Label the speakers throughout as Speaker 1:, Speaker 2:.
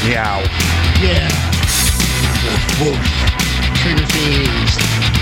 Speaker 1: Meow.
Speaker 2: Yeah. Woof, woof. Trigger Fiends.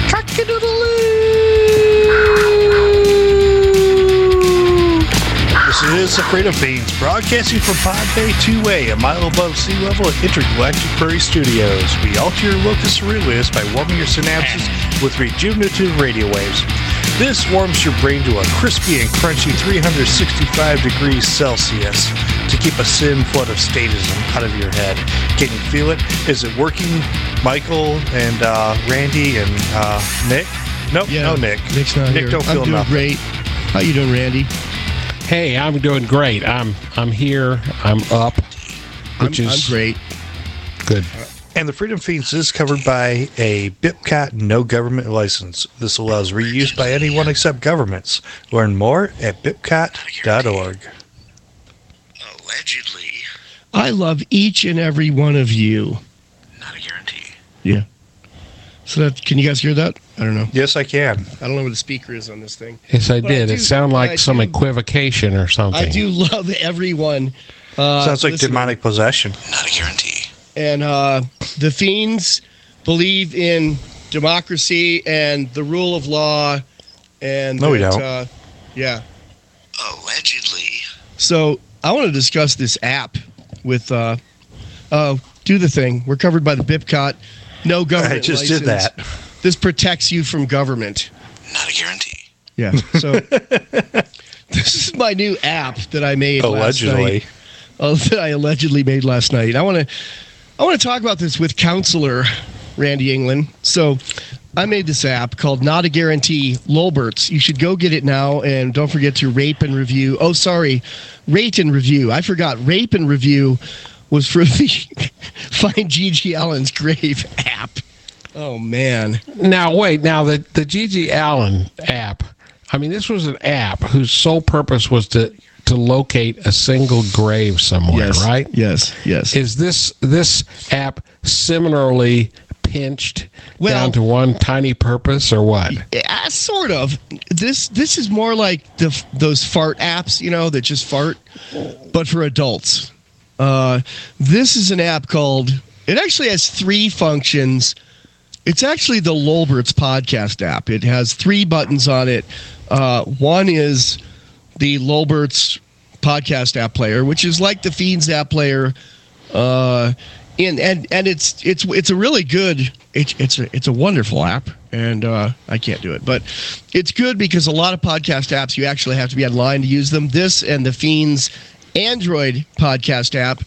Speaker 1: This is the Freedom Fiends, broadcasting from Pod Bay 2A, a mile above sea level at Intergalactic Prairie Studios. We alter your locus ceruleus by warming your synapses with rejuvenative radio waves. This warms your brain to a crispy and crunchy 365 degrees Celsius to keep a sin flood of statism out of your head. Can you feel it? Is it working? Michael and Randy and Nick? Nope,
Speaker 2: Yeah,
Speaker 1: no Nick.
Speaker 2: Nick's not
Speaker 1: Nick
Speaker 2: here.
Speaker 1: don't feel
Speaker 2: I'm doing
Speaker 1: nothing.
Speaker 2: great. How you doing, Randy?
Speaker 3: Hey, I'm doing great. I'm here. I'm up, which
Speaker 2: I'm
Speaker 3: is
Speaker 2: great.
Speaker 3: good.
Speaker 1: And the Freedom Fiends is covered by a BIPCOT no government license. This allows reuse by anyone except governments. Learn more at bipcot.org.
Speaker 4: Allegedly.
Speaker 2: I love each and every one of you.
Speaker 4: Not a guarantee.
Speaker 2: Yeah. So that, can you guys hear that? I don't know.
Speaker 1: Yes, I can.
Speaker 2: I don't know where the speaker is on this thing.
Speaker 3: Yes, I
Speaker 2: But I
Speaker 3: did.
Speaker 2: do-
Speaker 3: It sounded
Speaker 2: I
Speaker 3: like some
Speaker 2: do-
Speaker 3: equivocation or something.
Speaker 2: I do love everyone.
Speaker 1: Sounds like
Speaker 2: listening.
Speaker 1: demonic possession.
Speaker 4: Not a guarantee.
Speaker 2: And the Fiends believe in democracy and the rule of law. And
Speaker 1: No, we
Speaker 2: that,
Speaker 1: don't.
Speaker 2: Yeah.
Speaker 4: Allegedly.
Speaker 2: So I want to discuss this app with. Do the thing. We're covered by the BIPCOT. No government.
Speaker 1: I just
Speaker 2: license.
Speaker 1: did that.
Speaker 2: This protects you from government.
Speaker 4: Not a guarantee.
Speaker 2: Yeah. So this is my new app that I made last
Speaker 1: Allegedly.
Speaker 2: night. That I allegedly made last night. I want to talk about this with counselor Randy England. So I made this app called Not a Guarantee Lolberts. You should go get it now, and don't forget to rate and review. Oh, sorry, rate and review. I forgot. Rate and review was for the Find Gigi Allen's Grave app. Oh man.
Speaker 3: Now, wait. Now, the G.G. Allen app, I mean, this was an app whose sole purpose was to locate a single grave somewhere,
Speaker 2: Yes.
Speaker 3: right?
Speaker 2: Yes. Yes.
Speaker 3: Is this app similarly pinched
Speaker 2: Well-
Speaker 3: down to one tiny purpose or what?
Speaker 2: Yeah, sort of. This is more like those fart apps, that just fart, but for adults. This is an app called. It actually has 3 functions. It's actually the Lolberts podcast app. It has 3 buttons on it. One is the Lolberts podcast app player, which is like the Fiends app player. And it's a really good. It's a wonderful app, and I can't do it, but it's good because a lot of podcast apps you actually have to be online to use them. This and the Fiends Android podcast app,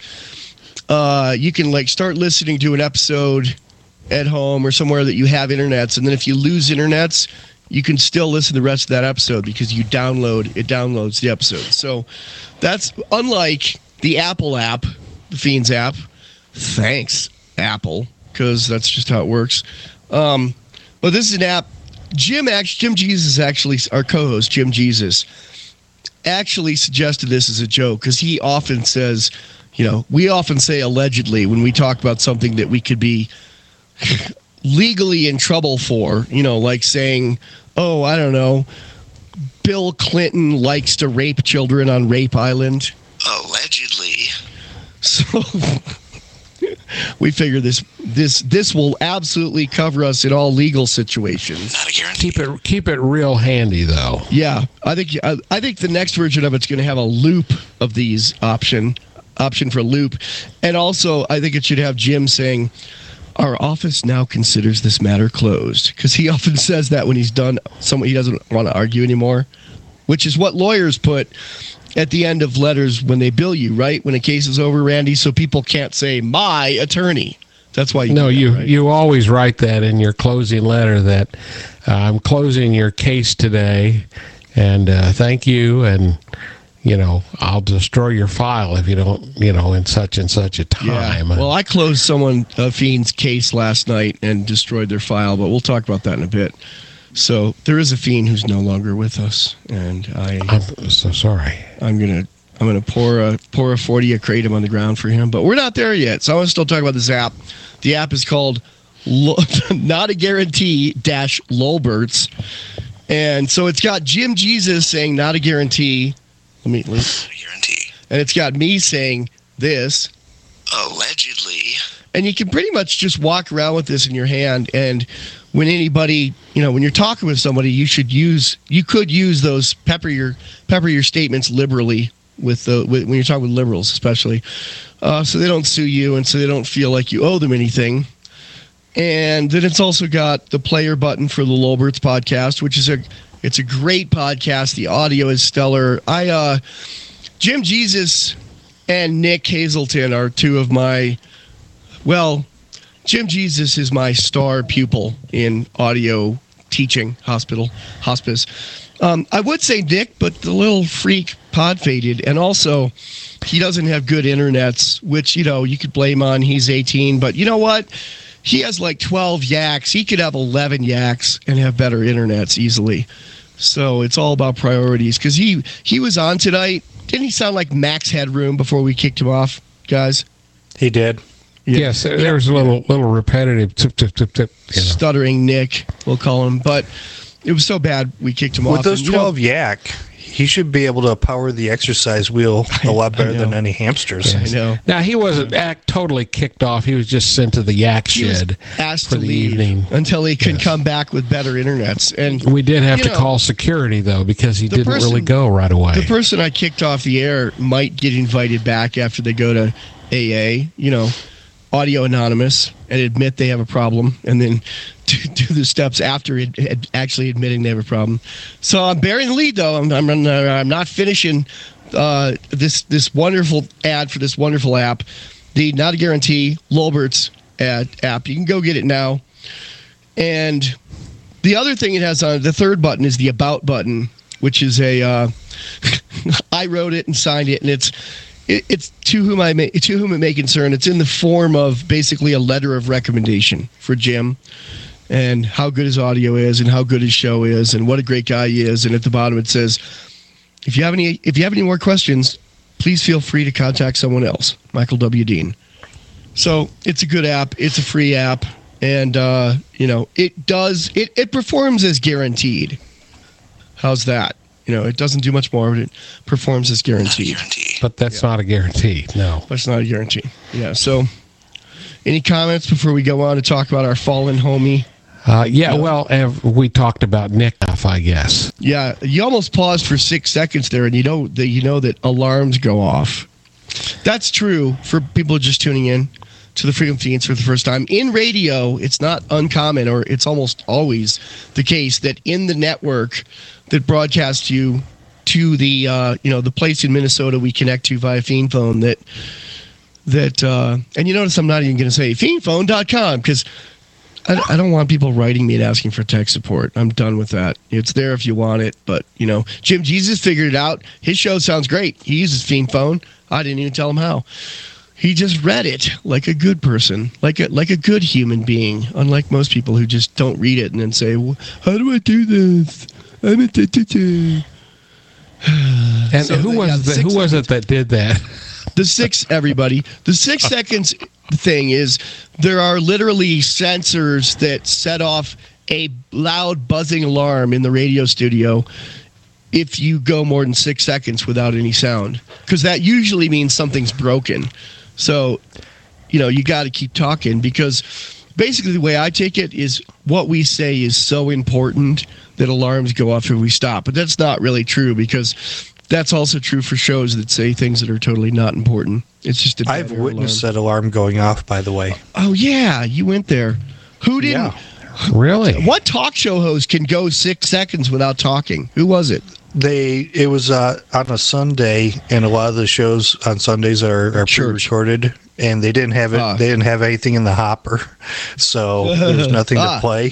Speaker 2: you can start listening to an episode at home or somewhere that you have internets, and then if you lose internets, you can still listen to the rest of that episode because it downloads the episode. So that's unlike the Apple app, the Fiends app. Thanks, Apple, because that's just how it works. But this is an app. Jim Jesus, actually, our co-host, Jim Jesus, actually suggested this as a joke because he often says, we often say allegedly when we talk about something that we could be legally in trouble for, like saying, oh, I don't know, Bill Clinton likes to rape children on Rape Island.
Speaker 4: Allegedly.
Speaker 2: So we figure this will absolutely cover us in all legal situations.
Speaker 4: Not a guarantee.
Speaker 3: Keep it real handy though.
Speaker 2: Yeah, I think the next version of it's going to have a loop of these option for loop, and also I think it should have Jim saying, "Our office now considers this matter closed," because he often says that when he's done something he doesn't want to argue anymore, which is what lawyers put at the end of letters when they bill you, right? When a case is over, Randy, so people can't say my attorney. That's why
Speaker 3: you always write that in your closing letter that I'm closing your case today, and thank you, and I'll destroy your file if you don't, in such and such a time.
Speaker 2: Yeah. Well, I closed a Fiend's case last night and destroyed their file, but we'll talk about that in a bit. So there is a Fiend who's no longer with us, and
Speaker 3: I'm so sorry.
Speaker 2: I'm gonna pour a 40 of kratom on the ground for him, but we're not there yet. So I want to still talk about this app. The app is called Not a Guarantee Lolberts, and so it's got Jim Jesus saying not a guarantee. Let me.
Speaker 4: Not a guarantee.
Speaker 2: And it's got me saying this.
Speaker 4: Allegedly.
Speaker 2: And you can pretty much just walk around with this in your hand. And when anybody, when you're talking with somebody, you could use those, pepper your statements liberally when you're talking with liberals, especially, so they don't sue you and so they don't feel like you owe them anything. And then it's also got the player button for the Lolberts podcast, which is it's a great podcast. The audio is stellar. Jim Jesus and Nick Hazelton are two of my, Jim Jesus is my star pupil in audio teaching, hospice. I would say Nick, but the little freak pod faded. And also, he doesn't have good internets, which, you could blame on he's 18. But you know what? He has like 12 yaks. He could have 11 yaks and have better internets easily. So it's all about priorities. Because he was on tonight. Didn't he sound like Max Headroom before we kicked him off, guys?
Speaker 1: He did.
Speaker 2: Yeah.
Speaker 3: Yes, there was a little repetitive tip.
Speaker 2: Stuttering Nick, we'll call him. But it was so bad we kicked him off.
Speaker 1: With those 12 yak, he should be able to power the exercise wheel a lot better than any hamsters.
Speaker 2: I know.
Speaker 3: Now, he wasn't totally kicked off. He was just sent to the yak shed
Speaker 2: asked
Speaker 3: for
Speaker 2: to
Speaker 3: the
Speaker 2: leave
Speaker 3: evening.
Speaker 2: until he can come back with better internets. And
Speaker 3: we did have to call security, though, because he didn't really go right away.
Speaker 2: The person I kicked off the air might get invited back after they go to AA, Audio Anonymous, and admit they have a problem, and then do the steps after actually admitting they have a problem. So I'm bearing the lead, though. I'm not finishing this wonderful ad for this wonderful app, the Not a Guarantee Lolberts app. You can go get it now. And the other thing it has on it, the third button, is the About button, which is I wrote it and signed it, and it's to whom it may concern. It's in the form of basically a letter of recommendation for Jim and how good his audio is and how good his show is and what a great guy he is. And at the bottom it says, if you have any more questions, please feel free to contact someone else, Michael W. Dean. So it's a good app. It's a free app. And, it performs as guaranteed. How's that? It doesn't do much more, but it performs as guaranteed.
Speaker 3: But that's not a guarantee, no.
Speaker 2: That's not a guarantee. Yeah, so any comments before we go on to talk about our fallen homie?
Speaker 3: We talked about Nick enough, I guess.
Speaker 2: Yeah, you almost paused for 6 seconds there, and you know that alarms go off. That's true for people just tuning in to the Freedom Feeds for the first time. In radio, it's not uncommon, or it's almost always the case that in the network that broadcasts you to the the place in Minnesota we connect to via Fiend Phone that and you notice I'm not even going to say fiendphone.com because I don't want people writing me and asking for tech support. I'm done with that. It's there if you want it, but Jim Jesus figured it out. His show sounds great. He uses Fiend Phone. I didn't even tell him how. He just read it like a good person, like a good human being, unlike most people who just don't read it and then say, well, how do I do this? I'm a
Speaker 3: And so who was it that did that?
Speaker 2: The 6 seconds thing is there are literally sensors that set off a loud buzzing alarm in the radio studio if you go more than 6 seconds without any sound, because that usually means something's broken. So, you got to keep talking, because basically the way I take it is what we say is so important that alarms go off if we stop. But that's not really true, because that's also true for shows that say things that are totally not important. It's just a
Speaker 1: I've witnessed that alarm going off, by the way.
Speaker 2: Oh, yeah. You went there. Who didn't?
Speaker 1: Yeah.
Speaker 3: Really?
Speaker 2: What talk show host can go 6 seconds without talking? Who was it?
Speaker 1: It was on a Sunday, and a lot of the shows on Sundays are pre-recorded, and they didn't have it. They didn't have anything in the hopper, so there's nothing to play.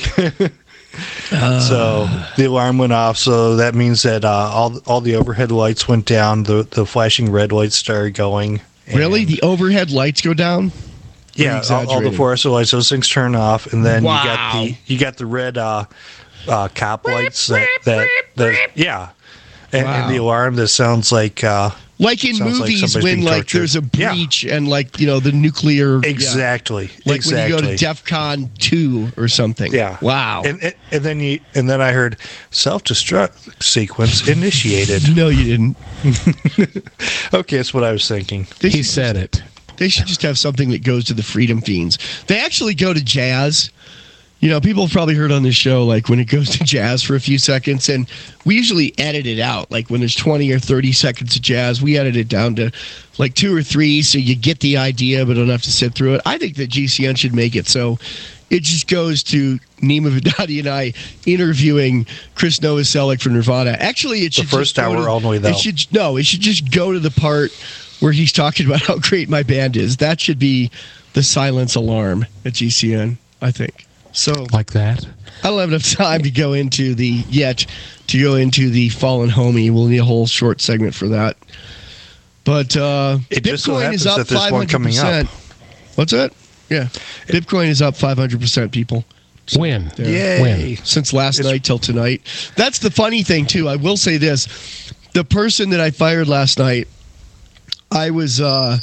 Speaker 1: So the alarm went off. So that means that all the overhead lights went down. The flashing red lights started going.
Speaker 2: Really, the overhead lights go down?
Speaker 1: Yeah, all the fluorescent lights. Those things turn off, and then you got the red cop lights that yeah. And the alarm that sounds like in
Speaker 2: movies when there's a breach and the nuclear
Speaker 1: exactly
Speaker 2: when you go to DEFCON 2 or something.
Speaker 1: Yeah.
Speaker 2: Wow.
Speaker 1: And then I heard self-destruct sequence initiated.
Speaker 2: No, you didn't.
Speaker 1: Okay, that's what I was thinking.
Speaker 3: He said it.
Speaker 2: They should just have something that goes to the Freedom Fiends. They actually go to jazz. You know, people have probably heard on this show, like, when it goes to jazz for a few seconds, and we usually edit it out. Like, when there's 20 or 30 seconds of jazz, we edit it down to, like, 2 or 3, so you get the idea, but don't have to sit through it. I think that GCN should make it so it just goes to Nima Vidadi and I interviewing Chris Novoselic from Nirvana. Actually, it should
Speaker 1: the first hour all the way though.
Speaker 2: It should just go to the part where he's talking about how great my band is. That should be the silence alarm at GCN, I think. So
Speaker 3: Like that?
Speaker 2: I don't have enough time to go into the fallen homie. We'll need a whole short segment for that. But
Speaker 1: It just so
Speaker 2: Bitcoin is
Speaker 1: happens
Speaker 2: up
Speaker 1: that there's one coming
Speaker 2: 500%.
Speaker 1: up.
Speaker 2: What's that? Yeah, Bitcoin is up 500%. People. So
Speaker 3: When?
Speaker 2: there.
Speaker 1: Yay.
Speaker 3: When?
Speaker 2: Since last night till tonight. That's the funny thing too. I will say this: the person that I fired last night, I was.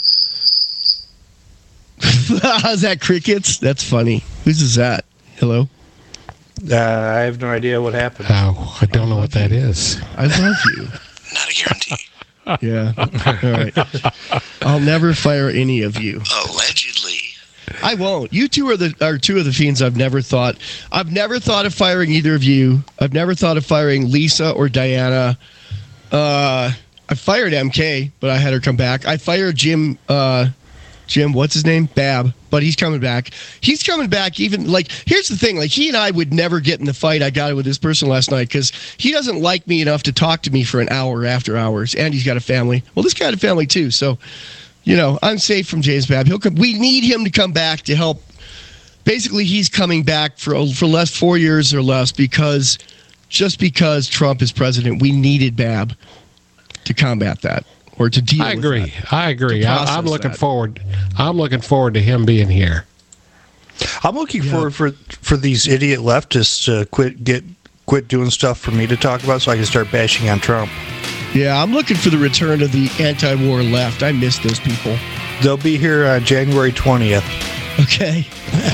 Speaker 2: How's that? Crickets? That's funny. Whose is that? Hello.
Speaker 1: I have no idea what happened.
Speaker 3: Oh, I don't know what that is.
Speaker 2: I love you.
Speaker 4: Not a guarantee.
Speaker 2: Yeah. All right. I'll never fire any of you.
Speaker 4: Allegedly.
Speaker 2: I won't. You two are two of the fiends I've never thought. I've never thought of firing either of you. I've never thought of firing Lisa or Diana. I fired MK, but I had her come back. I fired Jim, what's his name? Bab, but he's coming back. He's coming back even, like, here's the thing. Like, he and I would never get in the fight I got with this person last night because he doesn't like me enough to talk to me for an hour after hours, and he's got a family. Well, this guy had a family too, so, you know, I'm safe from James Bab. He'll come. We need him to come back to help. Basically, he's coming back for less 4 years or less because Trump is president, we needed Bab to combat that. Or to deal
Speaker 3: I
Speaker 2: with
Speaker 3: agree.
Speaker 2: that.
Speaker 3: I agree. I'm looking
Speaker 2: that.
Speaker 3: forward. I'm looking forward to him being here.
Speaker 1: I'm looking forward for these idiot leftists to quit doing stuff for me to talk about so I can start bashing on Trump.
Speaker 2: Yeah, I'm looking for the return of the anti-war left. I miss those people.
Speaker 1: They'll be here on January 20th.
Speaker 2: Okay.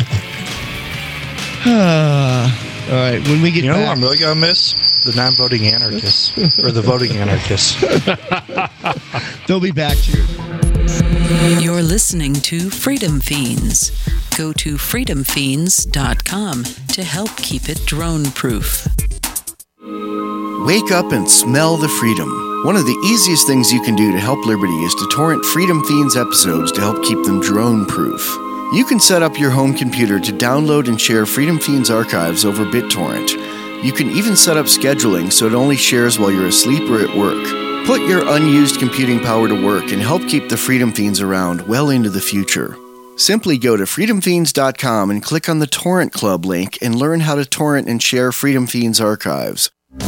Speaker 2: All right, when we get
Speaker 1: You know
Speaker 2: back,
Speaker 1: who I'm really going to miss? The non-voting anarchists. Or the voting anarchists.
Speaker 2: they'll be back here.
Speaker 5: You're listening to Freedom Fiends. Go to freedomfiends.com to help keep it drone-proof.
Speaker 6: Wake up and smell the freedom. One of the easiest things you can do to help liberty is to torrent Freedom Fiends episodes to help keep them drone-proof. You can set up your home computer to download and share Freedom Fiends archives over BitTorrent. You can even set up scheduling so it only shares while you're asleep or at work. Put your unused computing power to work and help keep the Freedom Fiends around well into the future. Simply go to freedomfiends.com and click on the Torrent Club link and learn how to torrent and share Freedom Fiends archives.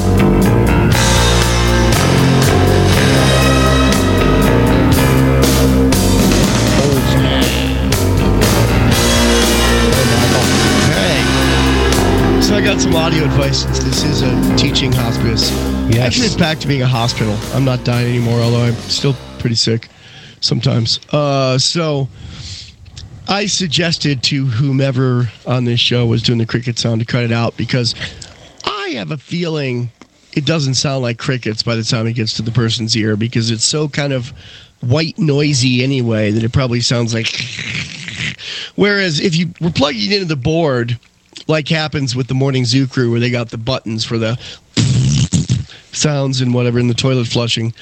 Speaker 2: So I got some audio advice since this is a teaching hospice.
Speaker 3: Yes.
Speaker 2: Actually, it's back to being a hospital. I'm not dying anymore, although I'm still pretty sick sometimes. So I suggested to whomever on this show was doing the cricket sound to cut it out because I have a feeling it doesn't sound like crickets by the time it gets to the person's ear because it's so kind of white noisy anyway that it probably sounds like. Whereas if you were plugging it into the board, like happens with the Morning Zoo crew where they got the buttons for the sounds and whatever in the toilet flushing,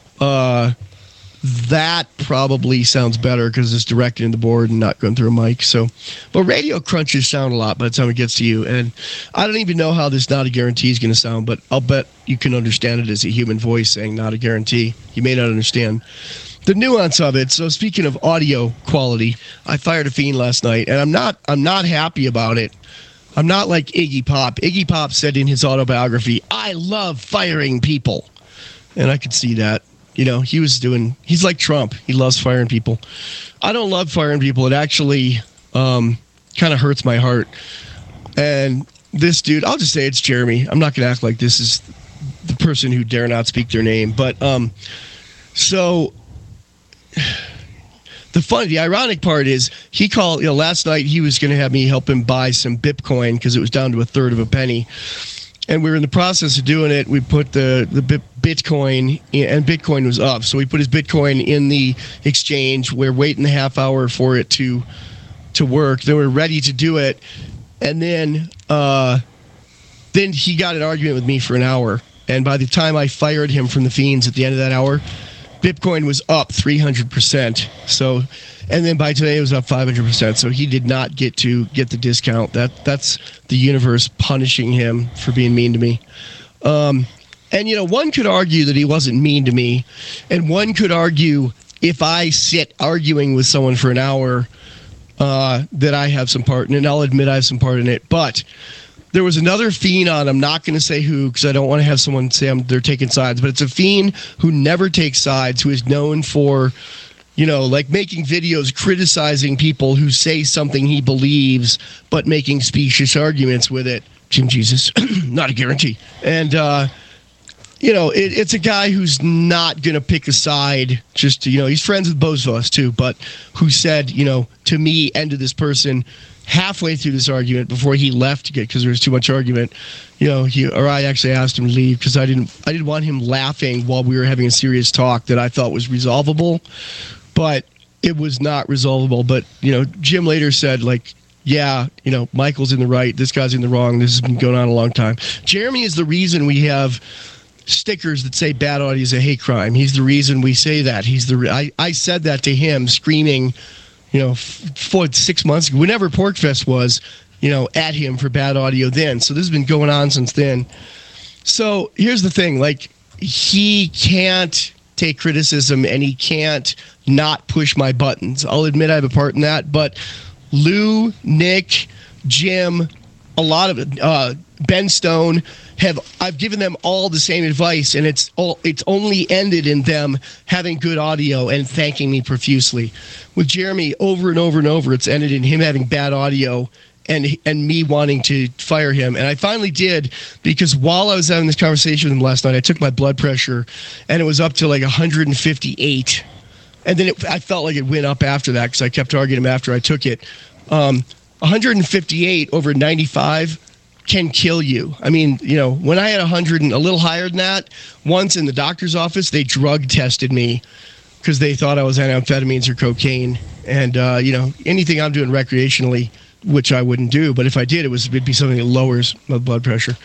Speaker 2: that probably sounds better because it's directed in the board and not going through a mic. So, but radio crunches sound a lot by the time it gets to you. And I don't even know how this not a guarantee is going to sound, but I'll bet you can understand it as a human voice saying not a guarantee. You may not understand the nuance of it. So speaking of audio quality, I fired a fiend last night and I'm not happy about it. I'm not like Iggy Pop. Iggy Pop said in his autobiography, I love firing people. And I could see that. You know, he's like Trump. He loves firing people. I don't love firing people. It actually kind of hurts my heart. And this dude, I'll just say it's Jeremy. I'm not going to act like this is the person who dare not speak their name. But so the ironic part is he called, last night he was going to have me help him buy some Bitcoin because it was down to a third of a penny. and we were in the process of doing it. We put the Bitcoin in, and Bitcoin was up, so we put his Bitcoin in the exchange. We're waiting the half hour for it to work. Then we're ready to do it, and then he got an argument with me for an hour. And by the time I fired him from the Fiends at the end of that hour, Bitcoin was up 300%. So, and then by today it was up 500%. So he did not get the discount. That's the universe punishing him for being mean to me. And one could argue that he wasn't mean to me, and one could argue if I sit arguing with someone for an hour that I have some part in it. And I'll admit I have some part in it, but. There was another fiend on, I'm not going to say who because I don't want to have someone say they're taking sides, but it's a fiend who never takes sides, who is known for, like making videos criticizing people who say something he believes, but making specious arguments with it. Jim Jesus, not a guarantee. And, it's a guy who's not going to pick a side just to, he's friends with both of us too, but who said, to me and to this person, halfway through this argument before he left because there was too much argument, I actually asked him to leave because I didn't want him laughing while we were having a serious talk that I thought was resolvable, but it was not resolvable. But Jim later said Michael's in the right, this guy's in the wrong. This has been going on a long time. Jeremy is the reason we have stickers that say bad audio is a hate crime. He's the reason we say that. I said that to him screaming. 6 months ago, whenever Porkfest was, at him for bad audio then. So this has been going on since then. So here's the thing, he can't take criticism and he can't not push my buttons. I'll admit I have a part in that, but Lou, Nick, Jim, a lot of it, Ben Stone, I've given them all the same advice, and it's only ended in them having good audio and thanking me profusely. With Jeremy, over and over and over, it's ended in him having bad audio and me wanting to fire him. And I finally did, because while I was having this conversation with him last night, I took my blood pressure, and it was up to 158. And then I felt like it went up after that because I kept arguing him after I took it. 158 over 95 can kill you. I mean, when I had 100 and a little higher than that, once in the doctor's office, they drug tested me because they thought I was on amphetamines or cocaine. And, anything I'm doing recreationally, which I wouldn't do, but if I did, it'd be something that lowers my blood pressure.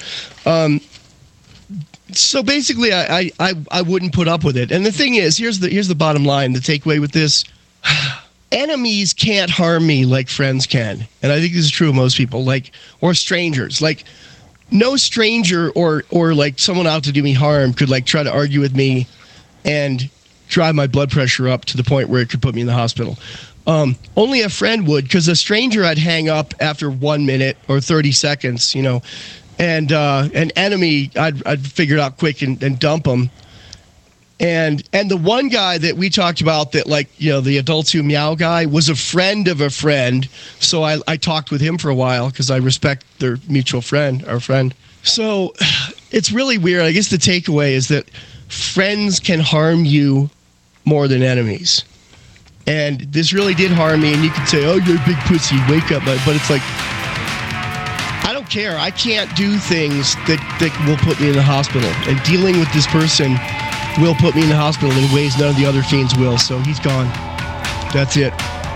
Speaker 2: So basically, I wouldn't put up with it. And the thing is, here's the bottom line, the takeaway with this. Enemies can't harm me like friends can. And I think this is true of most people, or strangers. No stranger or someone out to do me harm could try to argue with me and drive my blood pressure up to the point where it could put me in the hospital. Only a friend would, because a stranger I'd hang up after 1 minute or 30 seconds, and an enemy I'd figure it out quick and dump them. And the one guy that we talked about that the Adults Who Meow guy was a friend of a friend. So I talked with him for a while because I respect their mutual friend, our friend. So it's really weird. I guess the takeaway is that friends can harm you more than enemies. And this really did harm me. And you can say, oh, you're a big pussy, wake up. But it's I don't care. I can't do things that will put me in the hospital. And dealing with this person will put me in the hospital in ways none of the other fiends will. So he's gone. That's it.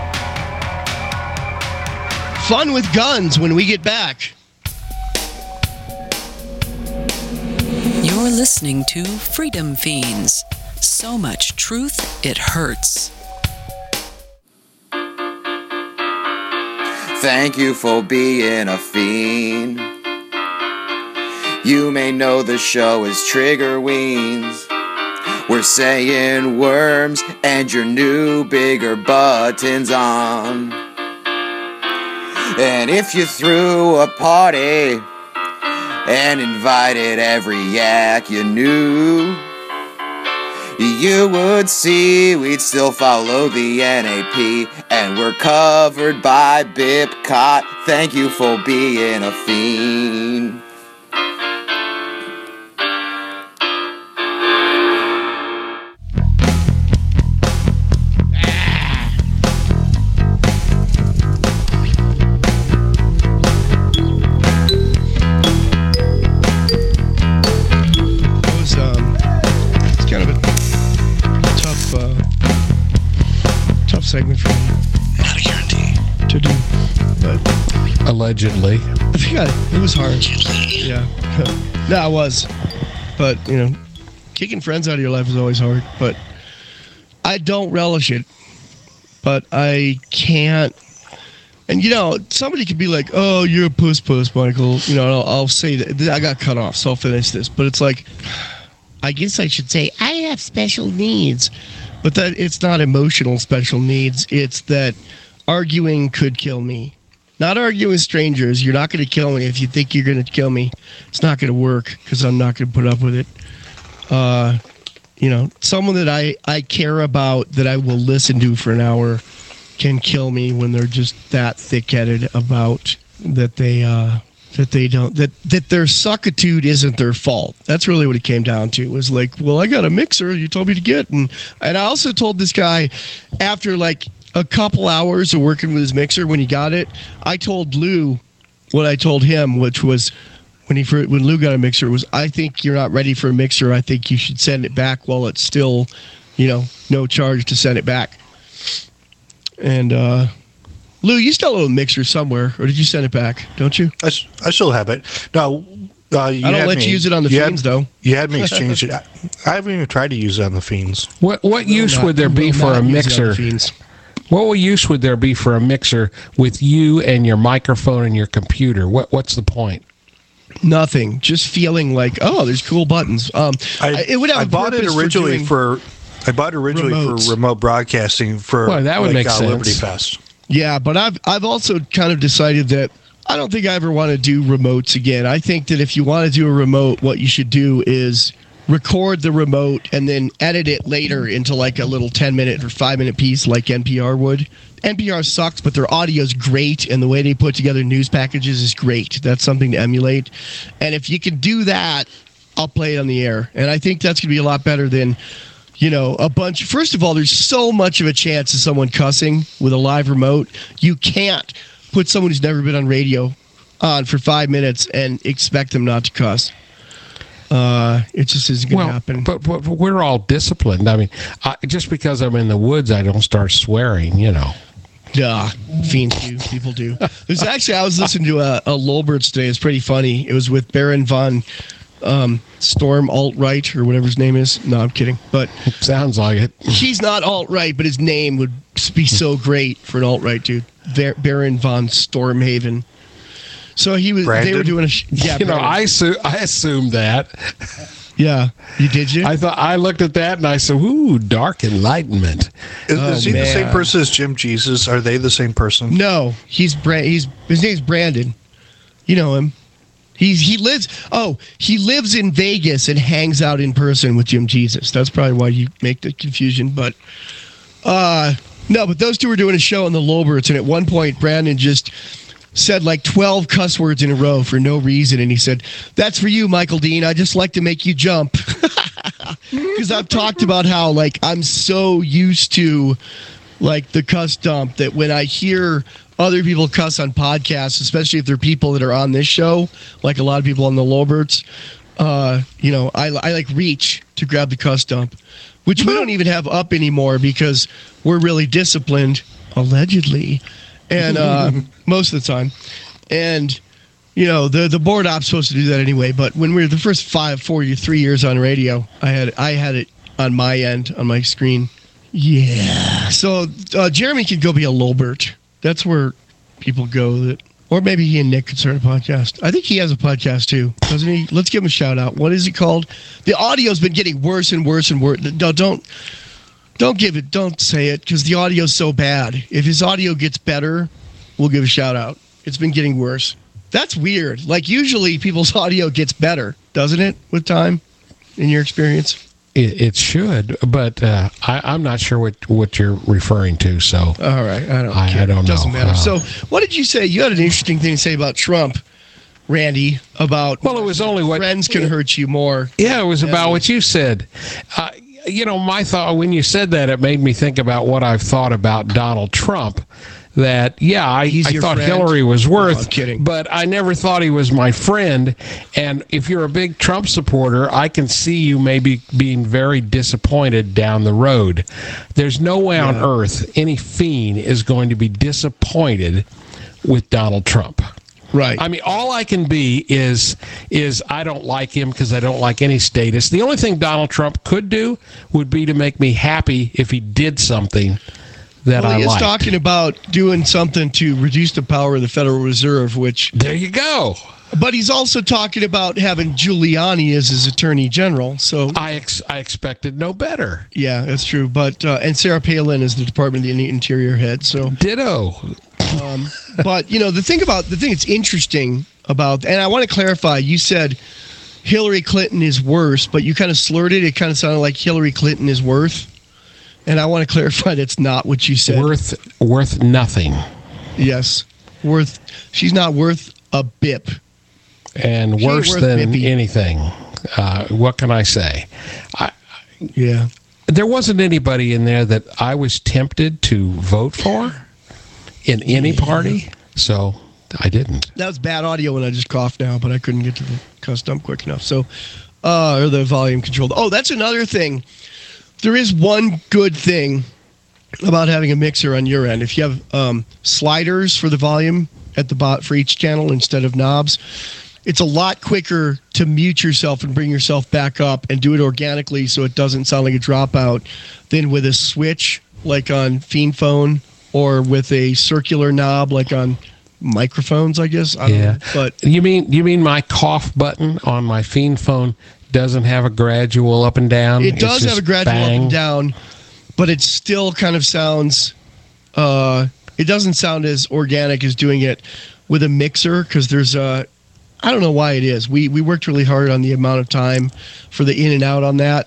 Speaker 2: Fun with guns when we get back.
Speaker 5: You're listening to Freedom Fiends. So much truth, it hurts.
Speaker 7: Thank you for being a fiend. You may know the show is Trigger Weens. We're saying worms and your new bigger buttons on. And if you threw a party and invited every yak you knew, you would see we'd still follow the NAP, and we're covered by BIPCOT. Thank you for being a fiend.
Speaker 2: segment for me
Speaker 4: Not a guarantee.
Speaker 2: to do. But
Speaker 3: Allegedly.
Speaker 2: I think it was hard. Yeah. No, it was. But, kicking friends out of your life is always hard. But I don't relish it. But I can't. And, somebody could be like, oh, you're a puss, Michael. I'll say that. I got cut off, so I'll finish this. But it's like, I guess I should say, I have special needs. But that it's not emotional special needs. It's that arguing could kill me. Not arguing with strangers. You're not going to kill me. If you think you're going to kill me, it's not going to work because I'm not going to put up with it. Someone that I care about that I will listen to for an hour can kill me when they're just that thick-headed about that their suckitude isn't their fault. That's really what it came down to. It was like, well, I got a mixer you told me to get. And I also told this guy after like a couple hours of working with his mixer when he got it, I told Lou what I told him, which was when Lou got a mixer, was I think you're not ready for a mixer. I think you should send it back while it's still, no charge to send it back. And Lou, you still own a mixer somewhere, or did you send it back? Don't you?
Speaker 1: I still have it. No,
Speaker 2: I don't let you use it on the Fiends, though.
Speaker 1: You had me exchange it. I haven't even tried to use it on the Fiends.
Speaker 3: What use would there be for a mixer? What use would there be for a mixer with you and your microphone and your computer? What's the point?
Speaker 2: Nothing. Just feeling like, oh, there's cool buttons.
Speaker 1: I bought it originally for remote broadcasting for
Speaker 3: that would make sense.
Speaker 1: Liberty Fest.
Speaker 2: Yeah, but I've also kind of decided that I don't think I ever want to do remotes again. I think that if you want to do a remote, what you should do is record the remote and then edit it later into like a little 10-minute or 5-minute piece like NPR would. NPR sucks, but their audio is great, and the way they put together news packages is great. That's something to emulate. And if you can do that, I'll play it on the air. And I think that's going to be a lot better than, a bunch. First of all, there's so much of a chance of someone cussing with a live remote. You can't put someone who's never been on radio on for 5 minutes and expect them not to cuss. It just isn't going to happen.
Speaker 3: But we're all disciplined. I mean, just because I'm in the woods, I don't start swearing,
Speaker 2: Yeah, Fiends do. People do. There's actually, I was listening to a Lolberts today. It's pretty funny. It was with Baron von Storm Alt-Right or whatever his name is. No, I'm kidding. But
Speaker 3: sounds like it.
Speaker 2: He's not alt-right, but his name would be so great for an alt-right dude. Baron von Stormhaven. So he was.
Speaker 1: Brandon?
Speaker 2: They were doing
Speaker 3: I assumed that.
Speaker 2: Yeah, you did you?
Speaker 3: I looked at that and I said, "Ooh, dark enlightenment."
Speaker 1: Is he the same person as Jim Jesus? Are they the same person?
Speaker 2: No, his name's Brandon. You know him. He lives in Vegas and hangs out in person with Jim Jesus. That's probably why you make the confusion. But no, but those two were doing a show on the Lolberts, and at one point Brandon just said like 12 cuss words in a row for no reason, and he said, "That's for you, Michael Dean. I just like to make you jump." Because I've talked about how like I'm so used to like the cuss dump that when I hear other people cuss on podcasts, especially if they're people that are on this show, like a lot of people on the Lolberts, I like reach to grab the cuss dump, which we don't even have up anymore because we're really disciplined, allegedly, and most of the time. And, the board op's supposed to do that anyway, but when we were the first 3 years on radio, I had it on my end, on my screen. Yeah. So Jeremy could go be a Lolbert. That's where people go. Or maybe he and Nick could start a podcast. I think he has a podcast too, doesn't he? Let's give him a shout out. What is it called? The audio's been getting worse and worse and worse. No, don't say it because the audio's so bad. If his audio gets better, we'll give a shout out. It's been getting worse. That's weird. Like usually people's audio gets better, doesn't it, with time, in your experience?
Speaker 3: It should, but I'm not sure what you're referring to. So
Speaker 2: all right, I don't know. Doesn't matter. So what did you say? You had an interesting thing to say about Trump, Randy. About
Speaker 3: it was only what
Speaker 2: friends can hurt you more.
Speaker 3: Yeah, it was about what you said. My thought when you said that, it made me think about what I've thought about Donald Trump. that, yeah, I
Speaker 2: He's your
Speaker 3: thought
Speaker 2: friend?
Speaker 3: Hillary was worth,
Speaker 2: I'm kidding.
Speaker 3: but I never thought he was my friend. And if you're a big Trump supporter, I can see you maybe being very disappointed down the road. There's no way on earth any fiend is going to be disappointed with Donald Trump.
Speaker 2: Right.
Speaker 3: I mean, all I can be is I don't like him because I don't like any status. The only thing Donald Trump could do would be to make me happy if he did something that I
Speaker 2: He is
Speaker 3: liked.
Speaker 2: talking about doing something to reduce the power of the Federal Reserve, which.
Speaker 3: There you go.
Speaker 2: But he's also talking about having Giuliani as his attorney general. So
Speaker 3: I expected no better.
Speaker 2: yeah, that's true. But and Sarah Palin is the Department of the Interior head. So
Speaker 3: Ditto.
Speaker 2: but the thing that's interesting about, and I want to clarify, you said Hillary Clinton is worse, but you kind of slurred it. It kind of sounded like Hillary Clinton is worth. And I want to clarify that's not what you said.
Speaker 3: Worth nothing.
Speaker 2: Yes. She's not worth a bip.
Speaker 3: And
Speaker 2: She ain't
Speaker 3: worse
Speaker 2: worth
Speaker 3: than
Speaker 2: Bippy.
Speaker 3: anything. What can I say?
Speaker 2: Yeah.
Speaker 3: There wasn't anybody in there that I was tempted to vote for in any party, so I didn't.
Speaker 2: That was bad audio when I just coughed now, but I couldn't get to the cuss dump quick enough. So, or the volume control. Oh, that's another thing. There is one good thing about having a mixer on your end. If you have sliders for the volume at the bot for each channel instead of knobs, it's a lot quicker to mute yourself and bring yourself back up and do it organically so it doesn't sound like a dropout than with a switch like on Fiend Phone or with a circular knob like on microphones, I guess. I don't know. But
Speaker 3: you mean my cough button on my Fiend Phone doesn't have a gradual up and down?
Speaker 2: it does
Speaker 3: It's
Speaker 2: have a
Speaker 3: just
Speaker 2: gradual up
Speaker 3: bang?
Speaker 2: and down, but it still kind of sounds it doesn't sound as organic as doing it with a mixer because there's I don't know why it is. We worked really hard on the amount of time for the in and out on that.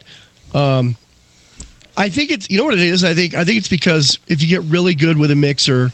Speaker 2: I think it's, you know what it is? I think it's because if you get really good with a mixer,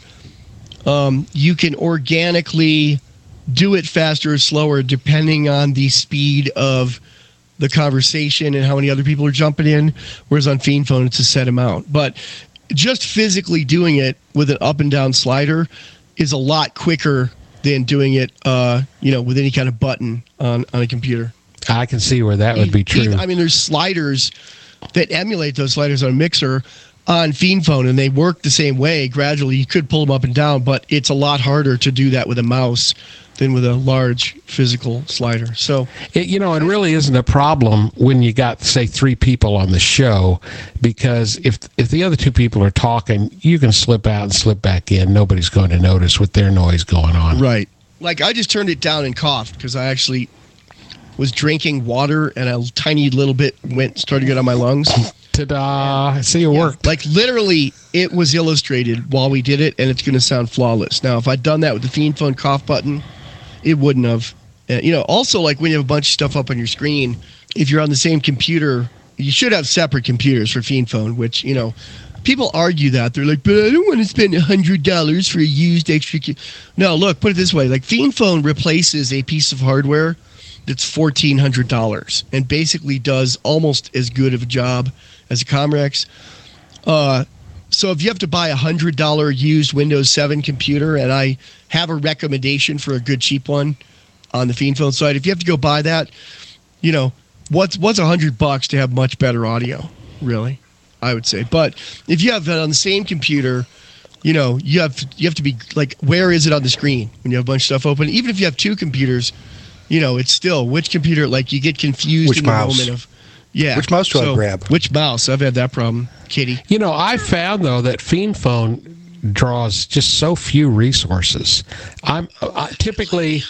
Speaker 2: you can organically do it faster or slower depending on the speed of the conversation and how many other people are jumping in. Whereas on Fiend Phone, it's a set amount. But just physically doing it with an up and down slider is a lot quicker than doing it, with any kind of button on a computer.
Speaker 3: I can see where that would be true.
Speaker 2: I mean, there's sliders that emulate those sliders on a mixer on Fiend Phone, and they work the same way. Gradually, you could pull them up and down, but it's a lot harder to do that with a mouse than with a large physical slider. So,
Speaker 3: It really isn't a problem when you got, say, 3 people on the show, because if the other 2 people are talking, you can slip out and slip back in. Nobody's going to notice with their noise going on.
Speaker 2: right. Like, I just turned it down and coughed because I actually was drinking water and a tiny little bit started to get on my lungs.
Speaker 3: Ta-da! See, it worked.
Speaker 2: Like, literally, it was illustrated while we did it, and it's going to sound flawless. Now, if I'd done that with the Fiend Phone cough button, it wouldn't have. Also, like when you have a bunch of stuff up on your screen, if you're on the same computer, you should have separate computers for Fiend Phone, which, people argue that. They're like, but I don't want to spend $100 for a used extra. No, look, put it this way. Like, Fiend Phone replaces a piece of hardware that's $1,400 and basically does almost as good of a job as a Comrex. So if you have to buy a $100 used Windows 7 computer, and I have a recommendation for a good cheap one on the Fiend Phone site, if you have to go buy that, what's $100 to have much better audio, really, I would say. But if you have it on the same computer, you have to be like, where is it on the screen when you have a bunch of stuff open? Even if you have 2 computers, it's still which computer. Like, you get confused
Speaker 1: Which
Speaker 2: in
Speaker 1: mouse?
Speaker 2: the moment of. Yeah.
Speaker 1: Which mouse do I grab?
Speaker 2: Which mouse? I've had that problem, Kitty.
Speaker 3: I found, though, that Fiend Phone draws just so few resources. I'm typically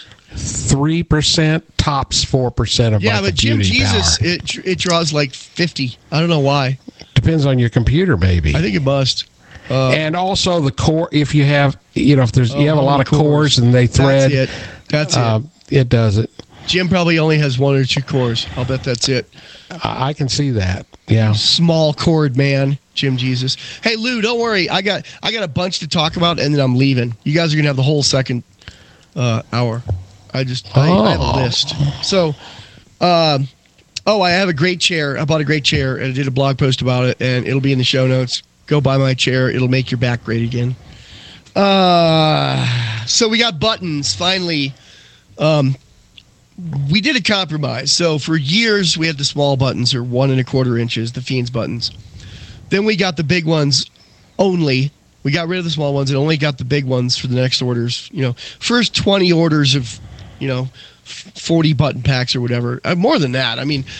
Speaker 3: 3%, tops 4% of my
Speaker 2: But Jim
Speaker 3: computing
Speaker 2: Jesus,
Speaker 3: power.
Speaker 2: it draws like 50. I don't know why.
Speaker 3: Depends on your computer, maybe.
Speaker 2: I think it must.
Speaker 3: And also the core, if you have, if there's, you have a
Speaker 2: how
Speaker 3: lot
Speaker 2: many
Speaker 3: of cores and they thread.
Speaker 2: That's it.
Speaker 3: It does it.
Speaker 2: Jim probably only has 1 or 2 cores. I'll bet that's it.
Speaker 3: I can see that. Yeah.
Speaker 2: Small cord man, Jim Jesus. Hey Lou, don't worry. I got a bunch to talk about, and then I'm leaving. You guys are gonna have the whole second hour. I have a list. So, I have a great chair. I bought a great chair, and I did a blog post about it, and it'll be in the show notes. Go buy my chair. It'll make your back great again. So we got buttons finally. We did a compromise. So for years we had the small buttons, or 1 1/4 inches, the Fiends buttons. Then we got the big ones only. We got rid of the small ones and only got the big ones for the next orders. First 20 orders of, 40 button packs or whatever. More than that. I mean,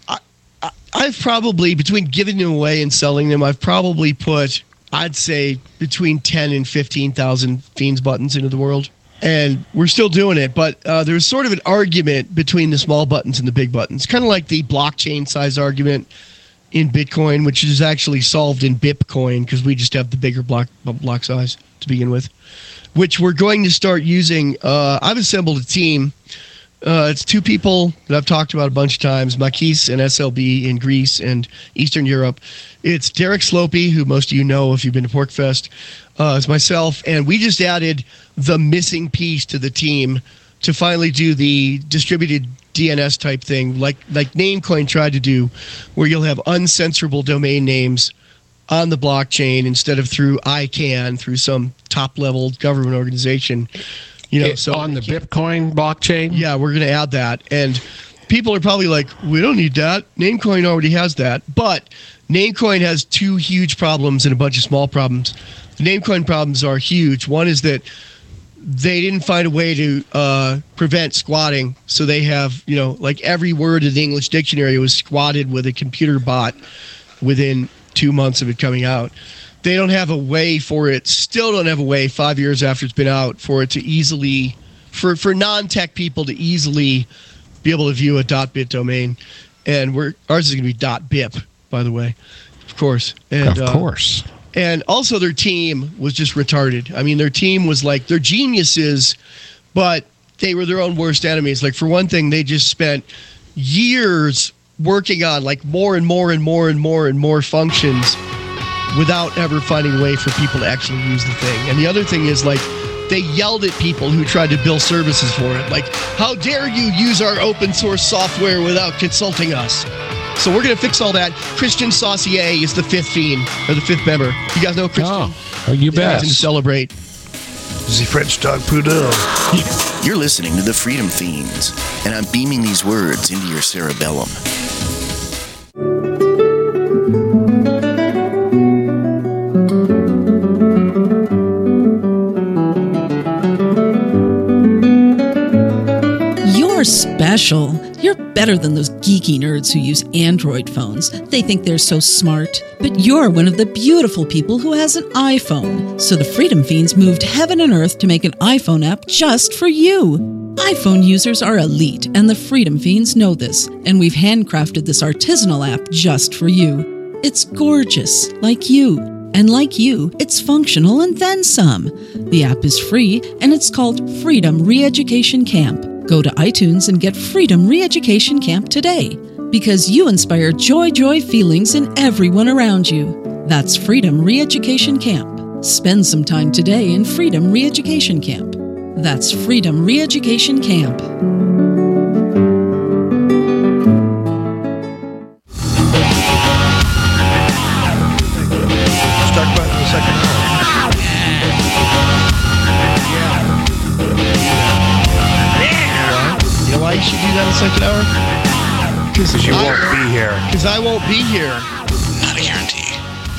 Speaker 2: I've probably, between giving them away and selling them, I've probably put, I'd say, between 10 and 15,000 Fiends buttons into the world. And we're still doing it, but there's sort of an argument between the small buttons and the big buttons. Kind of like the blockchain size argument in Bitcoin, which is actually solved in Bitcoin because we just have the bigger block size to begin with, which we're going to start using. I've assembled a team. It's 2 people that I've talked about a bunch of times, Makis and SLB in Greece and Eastern Europe. It's Derek Slopey, who most of you know if you've been to PorkFest. It's myself, and we just added the missing piece to the team to finally do the distributed DNS type thing, like Namecoin tried to do, where you'll have uncensorable domain names on the blockchain instead of through ICANN, through some top-level government organization.
Speaker 3: So on the Bitcoin blockchain?
Speaker 2: Yeah, we're going to add that. And people are probably like, we don't need that. Namecoin already has that. But Namecoin has 2 huge problems and a bunch of small problems. The Namecoin problems are huge. One is that they didn't find a way to prevent squatting. So they have, like every word in the English dictionary was squatted with a computer bot within 2 months of it coming out. They don't have a way for it, still don't have a way 5 years after it's been out for it to easily, for non-tech people to easily be able to view a .bit domain. And ours is going to be .bip, by the way, of course. And,
Speaker 3: of course.
Speaker 2: And also their team was just retarded. I mean, their team was like, they're geniuses, but they were their own worst enemies. Like, for one thing, they just spent years working on like more and more and more and more and more functions without ever finding a way for people to actually use the thing. And the other thing is, like, they yelled at people who tried to build services for it. Like, how dare you use our open source software without consulting us? So we're going to fix all that. Christian Saucier is the 5th fiend, or the 5th member. You guys know Christian?
Speaker 3: Oh, you bet.
Speaker 2: To celebrate.
Speaker 1: The French dog poodle.
Speaker 6: You're listening to the Freedom Fiends, and I'm beaming these words into your cerebellum.
Speaker 8: You're special. You're better than those geeky nerds who use Android phones. They think they're so smart. But you're one of the beautiful people who has an iPhone. So the Freedom Fiends moved heaven and earth to make an iPhone app just for you. iPhone users are elite, and the Freedom Fiends know this. And we've handcrafted this artisanal app just for you. It's gorgeous, like you. And like you, it's functional and then some. The app is free, and it's called Freedom Re-Education Camp. Go to iTunes and get Freedom Re-Education Camp today. Because you inspire joy feelings in everyone around you. That's Freedom Re-Education Camp. Spend some time today in Freedom Re-Education Camp. That's Freedom Re-Education Camp.
Speaker 1: Let's talk about it in the second hour.
Speaker 2: You know why you should do that in the second hour?
Speaker 1: Because you won't be here.
Speaker 2: Because I won't be here.
Speaker 4: Not a guarantee.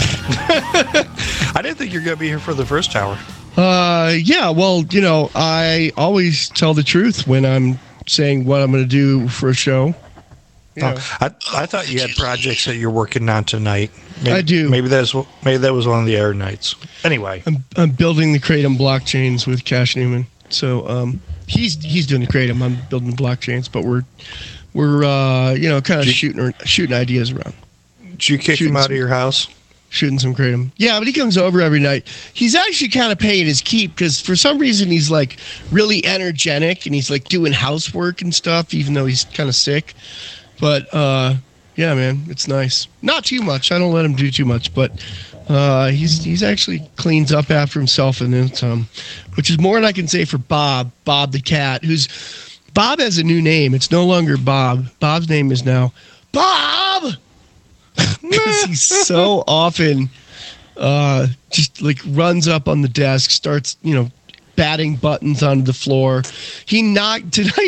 Speaker 1: I didn't think you were going to be here for the first hour.
Speaker 2: Yeah, well, I always tell the truth when I'm saying what I'm going to do for a show.
Speaker 1: I thought you had projects that you're working on tonight. Maybe,
Speaker 2: I do.
Speaker 1: Maybe that was one of the air nights. Anyway,
Speaker 2: I'm building the Kratom blockchains with Cash Newman. So he's doing the Kratom. I'm building the blockchains, but we're kind of shooting ideas around.
Speaker 1: Did you kick him out of your house?
Speaker 2: Shooting some Kratom. Yeah, but he comes over every night. He's actually kind of paying his keep because for some reason he's like really energetic and he's like doing housework and stuff, even though he's kind of sick. But yeah, man, it's nice. Not too much. I don't let him do too much, but he's actually cleans up after himself and then some, which is more than I can say for Bob the cat. Bob has a new name. It's no longer Bob. Bob's name is now Bob. Because he's so often just like runs up on the desk, starts, batting buttons onto the floor. He knocked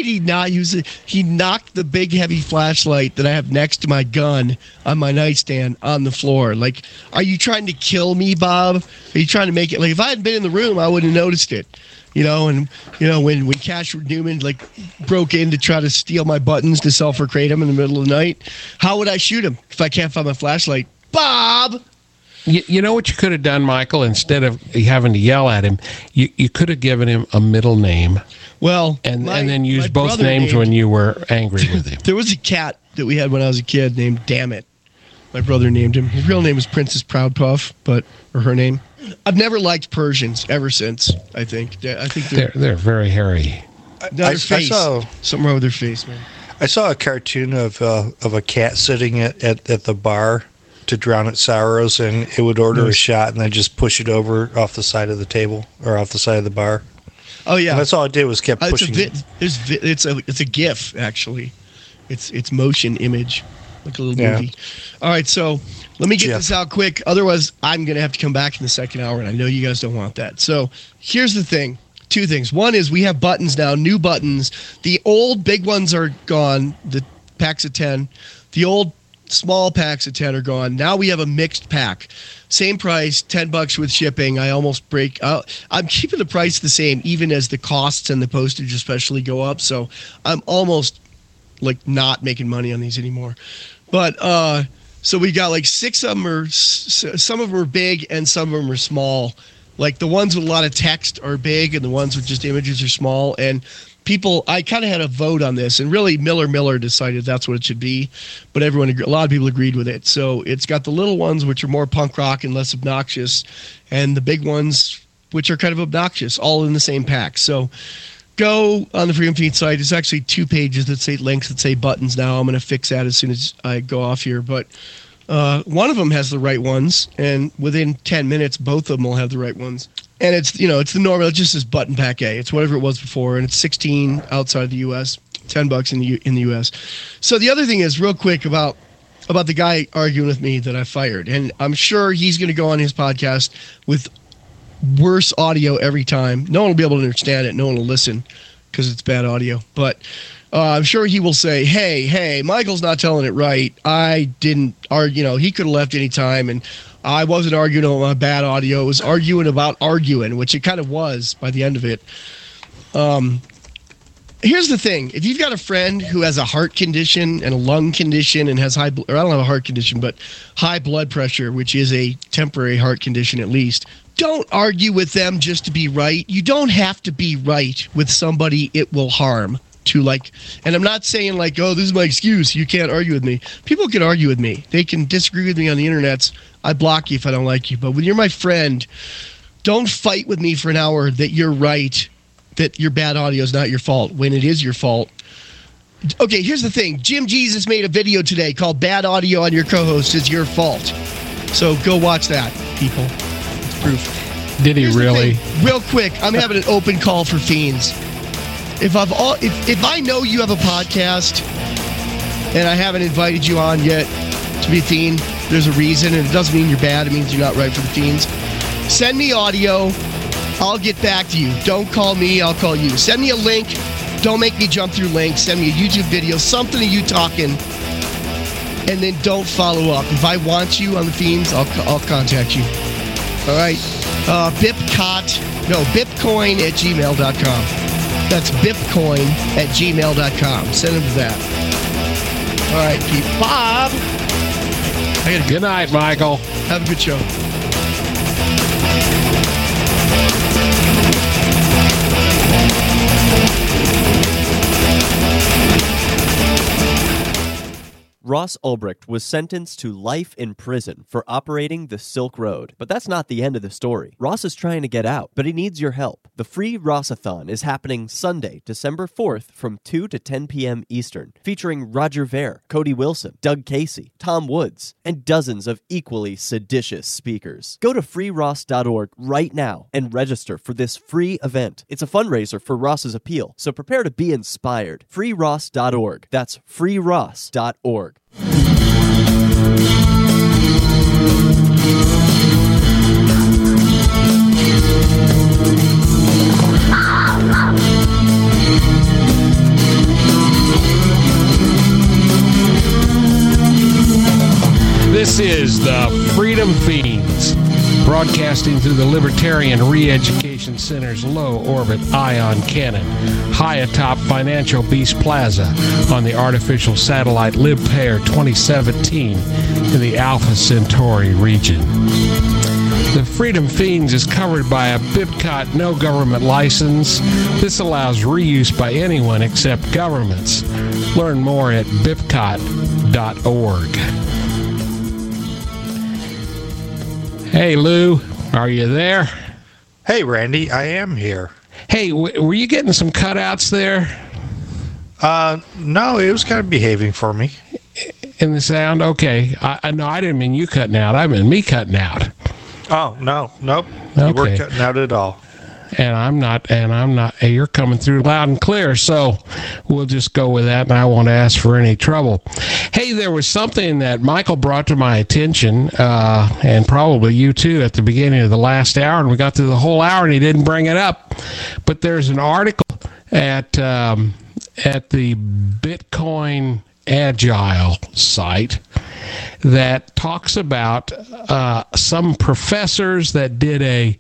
Speaker 2: the big heavy flashlight that I have next to my gun on my nightstand on the floor. Like, are you trying to kill me, Bob? Are you trying to make it, like, if I hadn't been in the room, I wouldn't have noticed it. When Cash Newman broke in to try to steal my buttons to sell for Kratom in the middle of the night, how would I shoot him if I can't find my flashlight? Bob!
Speaker 3: You know what you could have done, Michael? Instead of having to yell at him, you could have given him a middle name.
Speaker 2: Well,
Speaker 3: and then use both names when you were angry with him.
Speaker 2: There was a cat that we had when I was a kid named Dammit. My brother named him. His real name was Princess Proudpuff, or her name. I've never liked Persians ever since. I think
Speaker 3: they're very hairy.
Speaker 2: I saw something wrong with their face, man.
Speaker 1: I saw a cartoon of a cat sitting at the bar to drown its sorrows, and it would order a shot and then just push it over off the side of the table or off the side of the bar.
Speaker 2: Oh yeah,
Speaker 1: and that's all it did was kept pushing.
Speaker 2: It's a GIF actually. It's motion image, like a little movie. All right, so let me get this out quick. Otherwise, I'm gonna have to come back in the second hour, and I know you guys don't want that. So here's the thing. Two things. One is we have buttons now, new buttons. The old big ones are gone. The packs of 10. The old small packs of 10 are gone. Now we have a mixed pack. Same price, $10 with shipping. I almost break out. I'm keeping the price the same, even as the costs and the postage especially go up. So I'm almost not making money on these anymore. But so we got 6 of them some of them are big and some of them are small. Like the ones with a lot of text are big and the ones with just images are small. And I kind of had a vote on this, and really Miller decided that's what it should be, but a lot of people agreed with it. So it's got the little ones, which are more punk rock and less obnoxious, and the big ones, which are kind of obnoxious, all in the same pack. So go on the Freedom Feed site. It's actually 2 pages that say links that say buttons now. I'm going to fix that as soon as I go off here. But one of them has the right ones, and within 10 minutes, both of them will have the right ones. And it's, it's the normal, it just says button pack A. It's whatever it was before, and it's $16 outside the U.S., $10 in the U.S. So the other thing is, real quick, about the guy arguing with me that I fired. And I'm sure he's going to go on his podcast with worse audio every time. No one will be able to understand it. No one will listen because it's bad audio. But I'm sure he will say, hey, Michael's not telling it right. I didn't argue, he could have left any time, and I wasn't arguing about my bad audio. It was arguing about arguing, which it kind of was by the end of it. Here's the thing. If you've got a friend who has a heart condition and a lung condition and has I don't have a heart condition, but high blood pressure, which is a temporary heart condition at least, don't argue with them just to be right. You don't have to be right with somebody it will harm. And I'm not saying oh, this is my excuse, you can't argue with me. People can argue with me. They can disagree with me on the internet. I block you if I don't like you. But when you're my friend, don't fight with me for an hour that you're right, that your bad audio is not your fault, when it is your fault. Okay, here's the thing. Jim Jesus made a video today called Bad Audio on Your Co-Host is Your Fault. So go watch that, people. It's proof.
Speaker 3: Did he really?
Speaker 2: Real quick, I'm having an open call for fiends. If I know you have a podcast and I haven't invited you on yet to be a fiend, there's a reason, and it doesn't mean you're bad. It means you're not right for the fiends. Send me audio. I'll get back to you. Don't call me. I'll call you. Send me a link. Don't make me jump through links. Send me a YouTube video, something of you talking, and then don't follow up. If I want you on the fiends, I'll contact you. All right. Bipcoin@gmail.com. That's bipcoin@gmail.com. Send them to that. All right, Pete. Bob.
Speaker 3: Good night, Michael.
Speaker 2: Have a good show.
Speaker 9: Ross Ulbricht was sentenced to life in prison for operating the Silk Road. But that's not the end of the story. Ross is trying to get out, but he needs your help. The free Rossathon is happening Sunday, December 4th from 2 to 10 p.m. Eastern, featuring Roger Ver, Cody Wilson, Doug Casey, Tom Woods, and dozens of equally seditious speakers. Go to freeross.org right now and register for this free event. It's a fundraiser for Ross's appeal, so prepare to be inspired. freeross.org. That's freeross.org.
Speaker 3: This is the Freedom Fiends, broadcasting through the Libertarian Re-Education Center's low-orbit ion cannon, high atop Financial Beast Plaza on the artificial satellite LibPair 2017 in the Alpha Centauri region. The Freedom Fiends is covered by a BIPCOT no government license. This allows reuse by anyone except governments. Learn more at bipcot.org. Hey, Lou, are you there?
Speaker 1: Hey, Randy, I am here.
Speaker 3: Hey, were you getting some cutouts there?
Speaker 1: No, it was kind of behaving for me.
Speaker 3: In the sound? Okay. No, I didn't mean you cutting out. I meant me cutting out.
Speaker 1: Oh, no, nope.
Speaker 3: Okay.
Speaker 1: You weren't cutting out at all.
Speaker 3: And I'm not. Hey, you're coming through loud and clear, so we'll just go with that, and I won't ask for any trouble. Hey, there was something that Michael brought to my attention, and probably you too, at the beginning of the last hour, and we got through the whole hour, and he didn't bring it up. But there's an article at the Bitcoin Agile site that talks about some professors that did a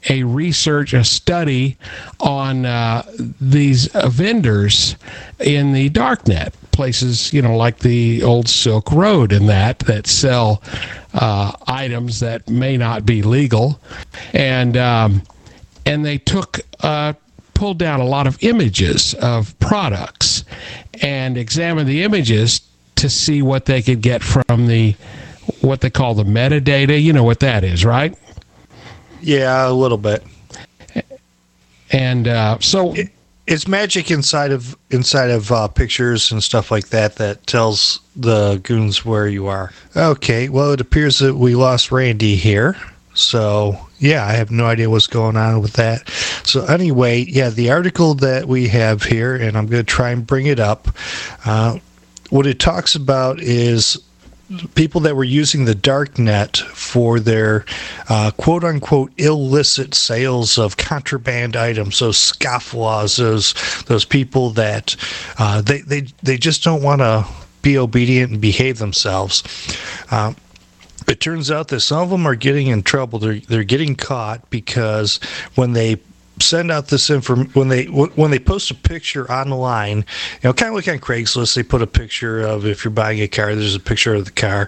Speaker 3: study on these vendors in the darknet, places, like the old Silk Road and that sell items that may not be legal, and they pulled down a lot of images of products and examined the images to see what they could get from what they call the metadata. You know what that is, right?
Speaker 1: Yeah, a little bit.
Speaker 3: And so
Speaker 1: it's magic inside of pictures and stuff like that tells the goons where you are. Okay, well, it appears that we lost Randy here. So, yeah, I have no idea what's going on with that. So, anyway, yeah, the article that we have here, and I'm going to try and bring it up, what it talks about is people that were using the dark net for their quote-unquote illicit sales of contraband items, those scofflaws, those people that they just don't want to be obedient and behave themselves. It turns out that some of them are getting in trouble. They're getting caught because when they send out this when they post a picture online, kind of like on Craigslist, they put a picture of, if you're buying a car, there's a picture of the car.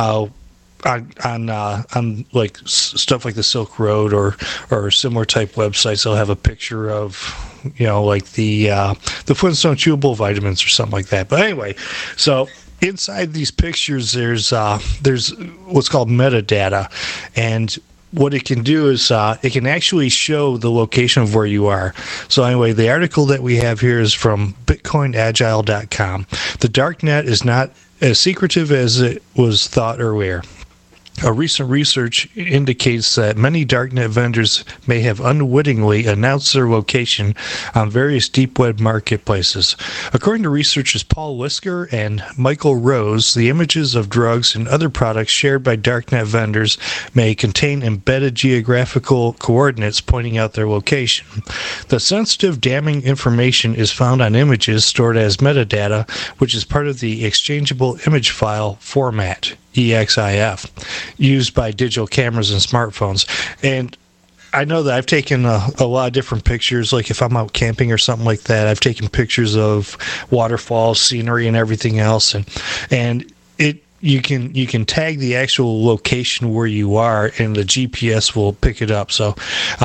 Speaker 1: On like stuff like the Silk Road or similar type websites, they'll have a picture of like the Flintstone chewable vitamins or something like that. But anyway, so inside these pictures, there's what's called metadata, and what it can do is it can actually show the location of where you are. So anyway, the article that we have here is from bitcoinagile.com. The darknet is not as secretive as it was thought earlier. A recent research indicates that many darknet vendors may have unwittingly announced their location on various deep web marketplaces. According to researchers Paul Whisker and Michael Rose, the images of drugs and other products shared by darknet vendors may contain embedded geographical coordinates pointing out their location. The sensitive, damning information is found on images stored as metadata, which is part of the exchangeable image file format, EXIF, used by digital cameras and smartphones. And I know that I've taken a lot of different pictures, like if I'm out camping or something like that. I've taken pictures of waterfalls, scenery, and everything else, and you can tag the actual location where you are, and the GPS will pick it up. So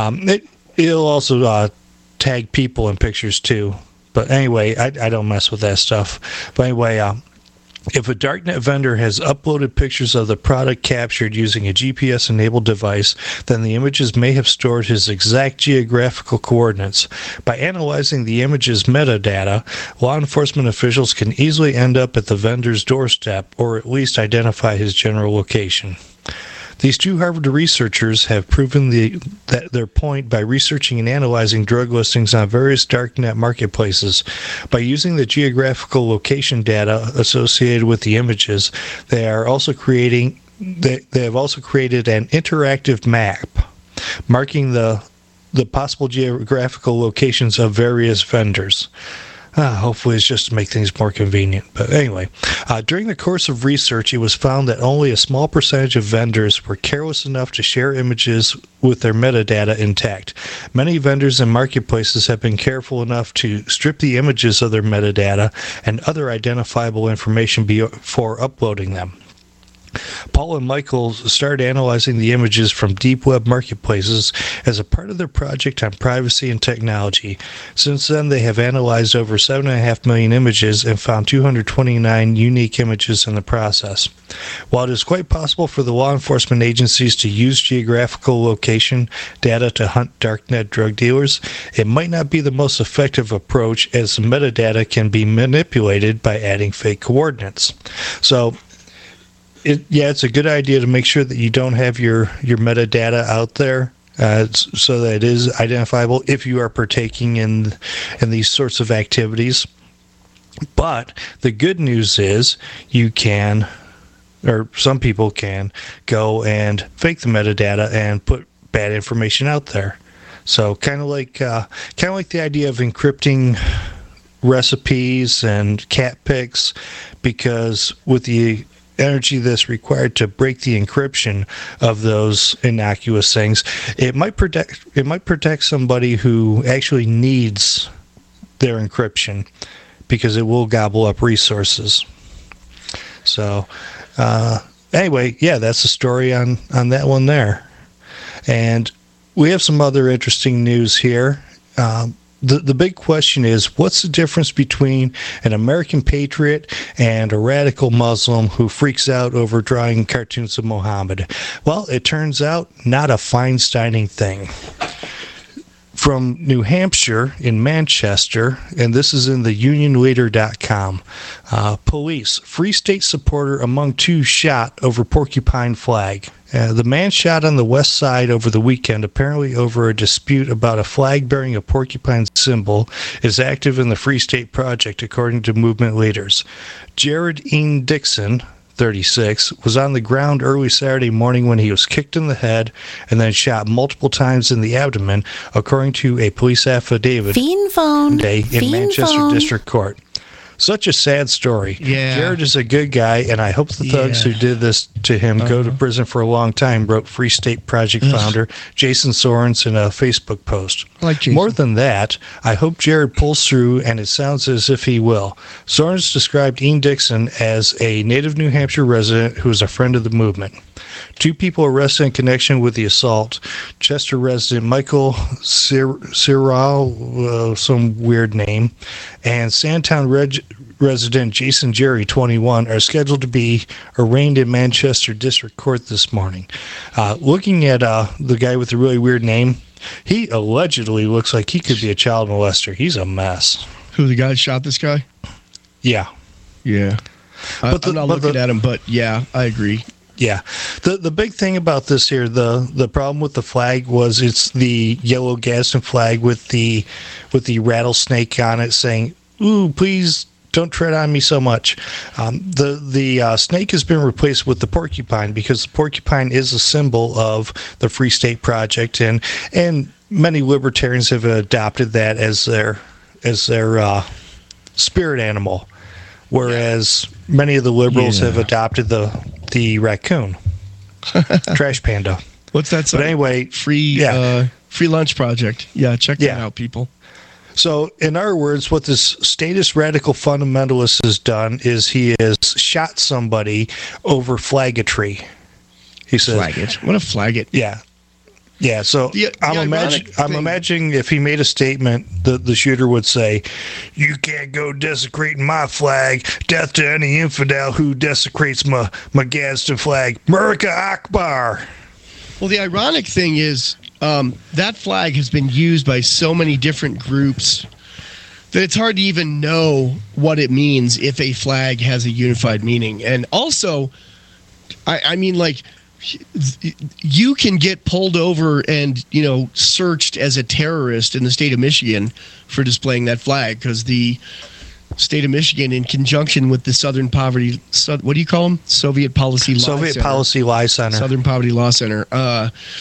Speaker 1: it'll also tag people in pictures too. But anyway, I don't mess with that stuff. But anyway, if a darknet vendor has uploaded pictures of the product captured using a GPS-enabled device, then the images may have stored his exact geographical coordinates. By analyzing the image's metadata, law enforcement officials can easily end up at the vendor's doorstep, or at least identify his general location. These two Harvard researchers have proven their point by researching and analyzing drug listings on various darknet marketplaces. By using the geographical location data associated with the images, they have also created an interactive map marking the possible geographical locations of various vendors. Hopefully it's just to make things more convenient. But anyway, during the course of research, it was found that only a small percentage of vendors were careless enough to share images with their metadata intact. Many vendors and marketplaces have been careful enough to strip the images of their metadata and other identifiable information before uploading them. Paul and Michael started analyzing the images from deep web marketplaces as a part of their project on privacy and technology. Since then, they have analyzed over 7.5 million images and found 229 unique images in the process. While it is quite possible for the law enforcement agencies to use geographical location data to hunt darknet drug dealers, it might not be the most effective approach, as the metadata can be manipulated by adding fake coordinates. So, it's a good idea to make sure that you don't have your metadata out there so that it is identifiable if you are partaking in these sorts of activities. But the good news is you can, or some people can, go and fake the metadata and put bad information out there. So kind of like the idea of encrypting recipes and cat pics, because with the energy that's required to break the encryption of those innocuous things, it might protect somebody who actually needs their encryption, because it will gobble up resources. So anyway, yeah, that's the story on that one there. And we have some other interesting news here. The big question is, what's the difference between an American patriot and a radical Muslim who freaks out over drawing cartoons of Muhammad? Well, it turns out not a Feinsteining thing. From New Hampshire in Manchester, and this is in the unionleader.com. Police, Free State supporter among two shot over porcupine flag. The man shot on the west side over the weekend, apparently over a dispute about a flag bearing a porcupine symbol, is active in the Free State Project, according to movement leaders. Jared Ian Dixon, 36, was on the ground early Saturday morning when he was kicked in the head and then shot multiple times in the abdomen, according to a police affidavit today in Manchester District Court. Such a sad story.
Speaker 2: Yeah.
Speaker 1: Jared is a good guy, and I hope the thugs who did this to him go to prison for a long time, wrote Free State Project founder Jason Sorens in a Facebook post.
Speaker 2: Like Jason.
Speaker 1: More than that, I hope Jared pulls through, and it sounds as if he will. Sorens described Ian Dixon as a native New Hampshire resident who is a friend of the movement. Two people arrested in connection with the assault. Chester resident Michael Cyril, some weird name, and Sandtown resident Jason Jerry, 21, are scheduled to be arraigned in Manchester District Court this morning. Looking at the guy with the really weird name, he allegedly looks like he could be a child molester. He's a mess.
Speaker 2: Who, the guy that shot this guy?
Speaker 1: Yeah.
Speaker 2: Yeah. I'm not looking at him, but yeah, I agree.
Speaker 1: Yeah. The big thing about this here, the problem with the flag was it's the yellow Gadsden flag with the rattlesnake on it saying, "Ooh, please don't tread on me so much." The snake has been replaced with the porcupine, because the porcupine is a symbol of the Free State Project, and many libertarians have adopted that as their spirit animal, whereas many of the liberals have adopted the raccoon, trash panda.
Speaker 2: What's that?
Speaker 1: But anyway,
Speaker 2: free lunch project. Yeah, check that out, people.
Speaker 1: So, in other words, what this statist radical fundamentalist has done is he has shot somebody over flaggetry. He says,
Speaker 2: "Flagget? What a flagget!"
Speaker 1: Yeah. Yeah, so I'm imagining if he made a statement, the shooter would say, "You can't go desecrating my flag. Death to any infidel who desecrates my Gadsden flag. America Akbar."
Speaker 2: Well, the ironic thing is that flag has been used by so many different groups that it's hard to even know what it means if a flag has a unified meaning. And also, I mean, like, you can get pulled over and, searched as a terrorist in the state of Michigan for displaying that flag, because the state of Michigan, in conjunction with the Southern Poverty, what do you call them? Soviet Policy Law Center. Southern Poverty Law Center.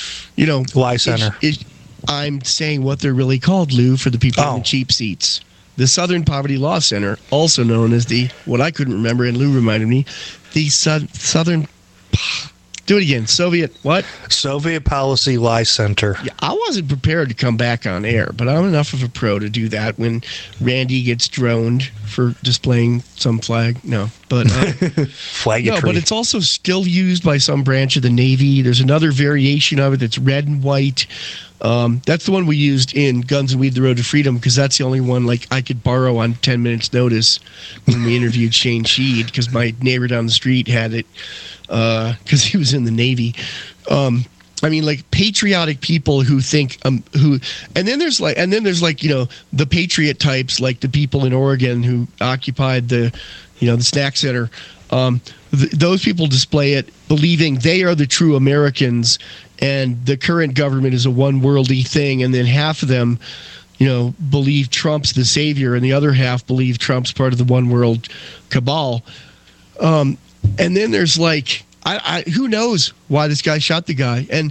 Speaker 2: Law
Speaker 1: Center.
Speaker 2: I'm saying what they're really called, Lou, for the people in the cheap seats. the Southern Poverty Law Center, also known as what I couldn't remember, and Lou reminded me, the Southern... Do it again. Soviet
Speaker 1: Policy Law Center.
Speaker 2: Yeah, I wasn't prepared to come back on air, but I'm enough of a pro to do that when Randy gets droned for displaying some flag. No, but
Speaker 1: Flaggetry.
Speaker 2: No, but it's also still used by some branch of the Navy. There's another variation of it that's red and white. That's the one we used in Guns and Weed: The Road to Freedom, because that's the only one like I could borrow on 10 minutes notice when we interviewed Shane Sheed, because my neighbor down the street had it because he was in the Navy. I mean, like patriotic people who think and then there's like the patriot types, like the people in Oregon who occupied the snack center. Those people display it believing they are the true Americans and the current government is a one worldy thing, and then half of them believe Trump's the savior and the other half believe Trump's part of the one world cabal. And then there's like, who knows why this guy shot the guy? And,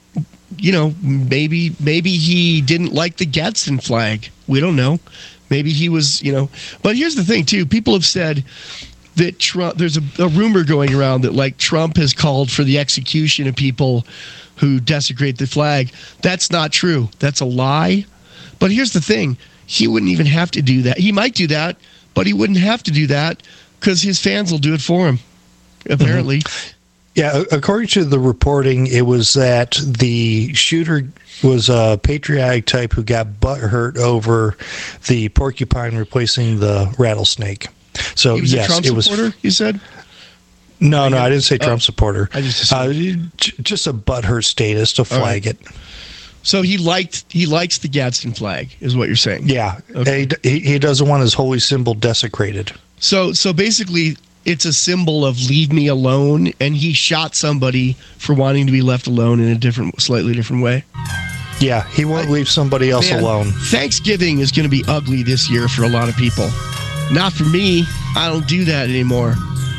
Speaker 2: maybe he didn't like the Gadsden flag. We don't know. Maybe he was, But here's the thing, too. People have said that Trump, there's a rumor going around that, like, Trump has called for the execution of people who desecrate the flag. That's not true. That's a lie. But here's the thing. He wouldn't even have to do that. He might do that, but he wouldn't have to do that because his fans will do it for him. Apparently.
Speaker 1: Yeah, according to the reporting, it was that the shooter was a patriotic type who got butthurt over the porcupine replacing the rattlesnake. So
Speaker 2: he was
Speaker 1: yes,
Speaker 2: a Trump supporter, you said?
Speaker 1: No, I didn't say Trump supporter.
Speaker 2: I just
Speaker 1: a butthurt status to flag it.
Speaker 2: So he likes the Gadsden flag, is what you're saying?
Speaker 1: Yeah,
Speaker 2: okay.
Speaker 1: He doesn't want his holy symbol desecrated.
Speaker 2: So basically, it's a symbol of leave me alone, and he shot somebody for wanting to be left alone in a slightly different way.
Speaker 1: Yeah, he won't leave somebody else alone.
Speaker 2: Thanksgiving is going to be ugly this year for a lot of people. Not for me. I don't do that anymore.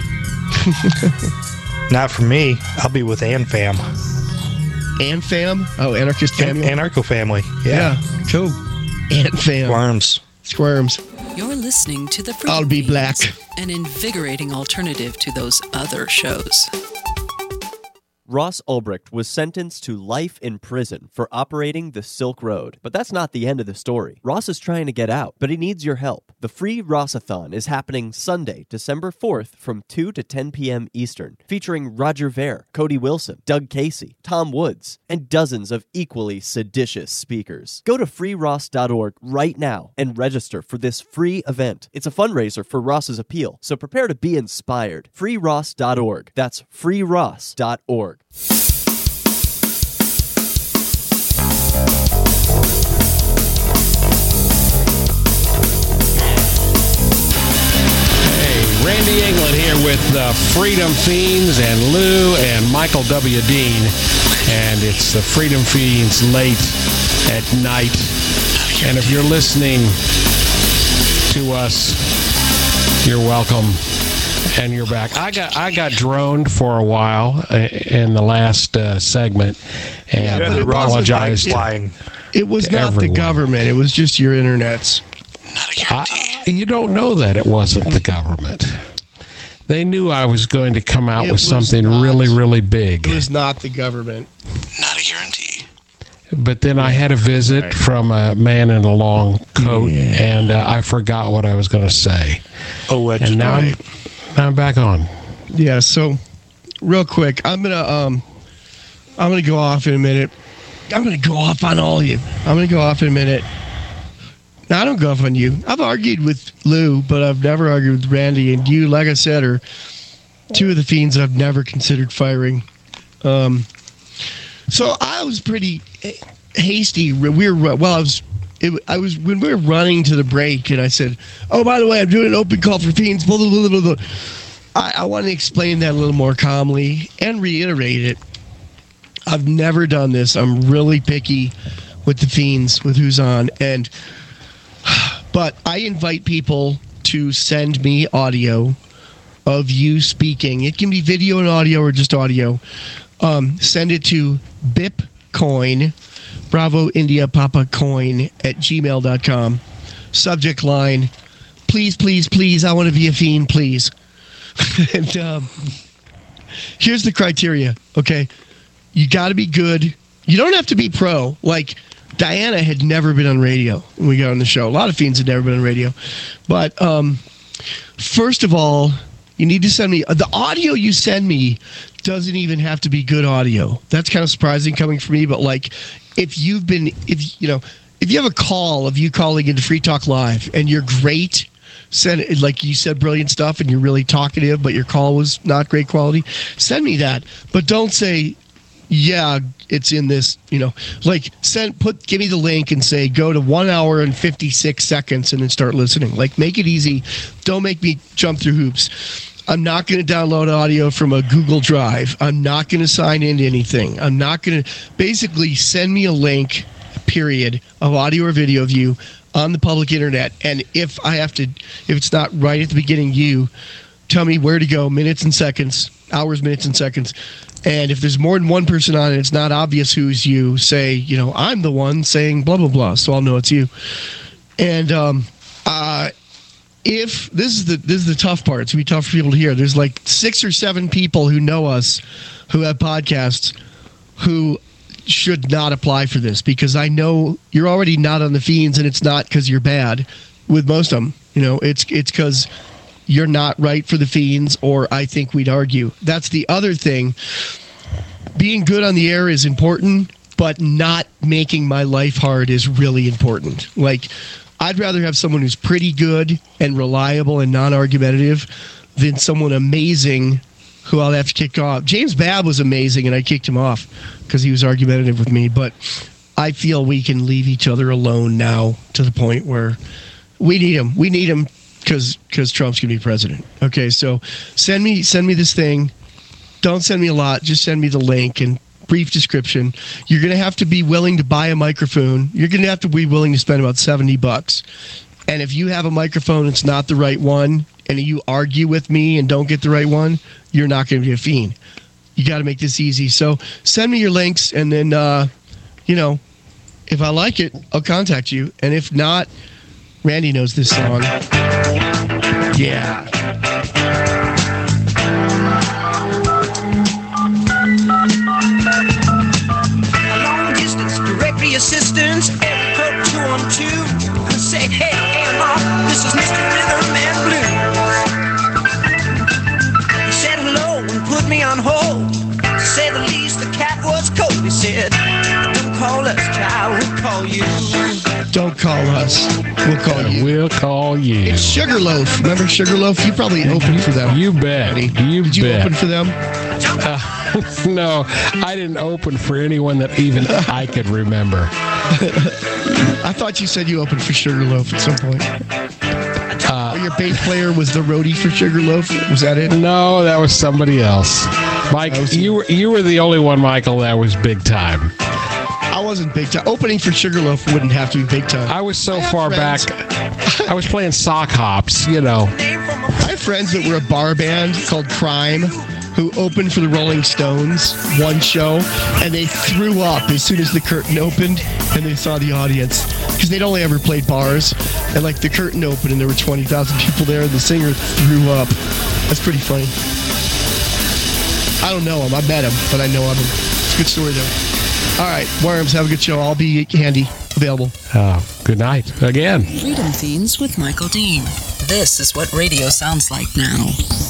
Speaker 1: Not for me. I'll be with AnFam.
Speaker 2: AnFam? Oh, Anarchist Family?
Speaker 1: Anarcho Family.
Speaker 2: Yeah, cool. AnFam.
Speaker 1: Squirms.
Speaker 5: You're listening to the Freedom
Speaker 2: I'll be
Speaker 5: Feeds,
Speaker 2: black.
Speaker 5: An invigorating alternative to those other shows.
Speaker 9: Ross Ulbricht was sentenced to life in prison for operating the Silk Road. But that's not the end of the story. Ross is trying to get out, but he needs your help. The free Rossathon is happening Sunday, December 4th from 2 to 10 p.m. Eastern, featuring Roger Ver, Cody Wilson, Doug Casey, Tom Woods, and dozens of equally seditious speakers. Go to freeross.org right now and register for this free event. It's a fundraiser for Ross's appeal, so prepare to be inspired. freeross.org. That's freeross.org.
Speaker 3: Randy England here with Freedom Fiends and Lou and Michael W. Dean. And it's the Freedom Fiends late at night. And if you're listening to us, you're welcome. And you're back. I got droned for a while in the last segment, and I apologized.
Speaker 2: It was not
Speaker 3: everyone.
Speaker 2: the government. It was just your internets.
Speaker 4: Not a guarantee.
Speaker 3: You don't know that it wasn't the government. They knew I was going to come out with something really, really big.
Speaker 2: It was not the government.
Speaker 4: Not a guarantee.
Speaker 3: But then I had a visit from a man in a long coat, and I forgot what I was going to say.
Speaker 1: Allegedly.
Speaker 3: And now I'm back on.
Speaker 2: Yeah. So, real quick, I'm gonna go off in a minute. I'm gonna go off on all of you. I'm gonna go off in a minute. No, I don't go off on you. I've argued with Lou, but I've never argued with Randy. And you, like I said, are two of the fiends I've never considered firing. So I was pretty hasty. I was when we were running to the break, and I said, "Oh, by the way, I'm doing an open call for fiends." Blah, blah, blah, blah, blah. I want to explain that a little more calmly and reiterate it. I've never done this. I'm really picky with the fiends, with who's on, but I invite people to send me audio of you speaking. It can be video and audio or just audio. Send it to Bipcoin, Bravo India Papa Coin at gmail.com. subject line, please, please, please, I want to be a fiend, please. And here's the criteria, okay? You got to be good. You don't have to be pro. Like, Diana had never been on radio when we got on the show. A lot of fiends had never been on radio. But first of all, you need to send me the audio you send me doesn't even have to be good audio. That's kind of surprising coming from me, but like if you have a call of you calling into Free Talk Live and you're great, send it, like you said brilliant stuff and you're really talkative, but your call was not great quality, send me that. But don't say, yeah, it's in this, like give me the link and say, go to 1 hour and 56 seconds and then start listening. Like, make it easy. Don't make me jump through hoops. I'm not going to download audio from a Google Drive. I'm not going to sign into anything. I'm not going to basically send me a link, period, of audio or video of you on the public internet. And if it's not right at the beginning, you tell me where to go, minutes and seconds, hours, minutes and seconds. And if there's more than one person on it, it's not obvious who's you. Say, I'm the one saying blah, blah, blah, so I'll know it's you. And if this is the tough part, it's going to be tough for people to hear. There's like 6 or 7 people who know us who have podcasts who should not apply for this, because I know you're already not on the fiends, and it's not because you're bad with most of them. It's because you're not right for the fiends, or I think we'd argue. That's the other thing. Being good on the air is important, but not making my life hard is really important. Like, I'd rather have someone who's pretty good and reliable and non-argumentative than someone amazing who I'll have to kick off. James Babb was amazing, and I kicked him off because he was argumentative with me. But I feel we can leave each other alone now to the point where we need him. We need him because Trump's going to be president. Okay, so send me this thing. Don't send me a lot. Just send me the link and brief description. You're going to have to be willing to buy a microphone. You're going to have to be willing to spend about $70. And if you have a microphone that's not the right one, and you argue with me and don't get the right one, you're not going to be a fiend. You got to make this easy. So send me your links, and then, if I like it, I'll contact you. And if not, Randy knows this song. Yeah.
Speaker 10: Long distance directory assistance, area code 212. Say, hey, Emma, this is Mr. Rhythm and Blues. He said hello and put me on hold. To say the least, the cat was cold. He said, don't call us, child, we'll call you.
Speaker 2: Don't call us. We'll call you.
Speaker 3: We'll call you.
Speaker 2: It's Sugarloaf. Remember Sugarloaf? You probably opened for them.
Speaker 3: You bet.
Speaker 2: Did you open for them?
Speaker 3: No, I didn't open for anyone that even I could remember.
Speaker 2: I thought you said you opened for Sugarloaf at some point. Your bass player was the roadie for Sugarloaf? Was that it?
Speaker 3: No, that was somebody else. Mike, you were the only one, Michael, that was big time.
Speaker 2: I wasn't big time. Opening for Sugarloaf wouldn't have to be big time.
Speaker 3: I was so far back. I was playing sock hops, I
Speaker 2: have friends that were a bar band called Crime who opened for the Rolling Stones one show, and they threw up as soon as the curtain opened and they saw the audience, because they'd only ever played bars, and like the curtain opened and there were 20,000 people there and the singer threw up. That's pretty funny. I don't know him. I met him, but I know of him. It's a good story though. All right, Worms, have a good show. I'll be handy, available.
Speaker 3: Good night again.
Speaker 5: Freedom Fiends with Michael Dean. This is what radio sounds like now.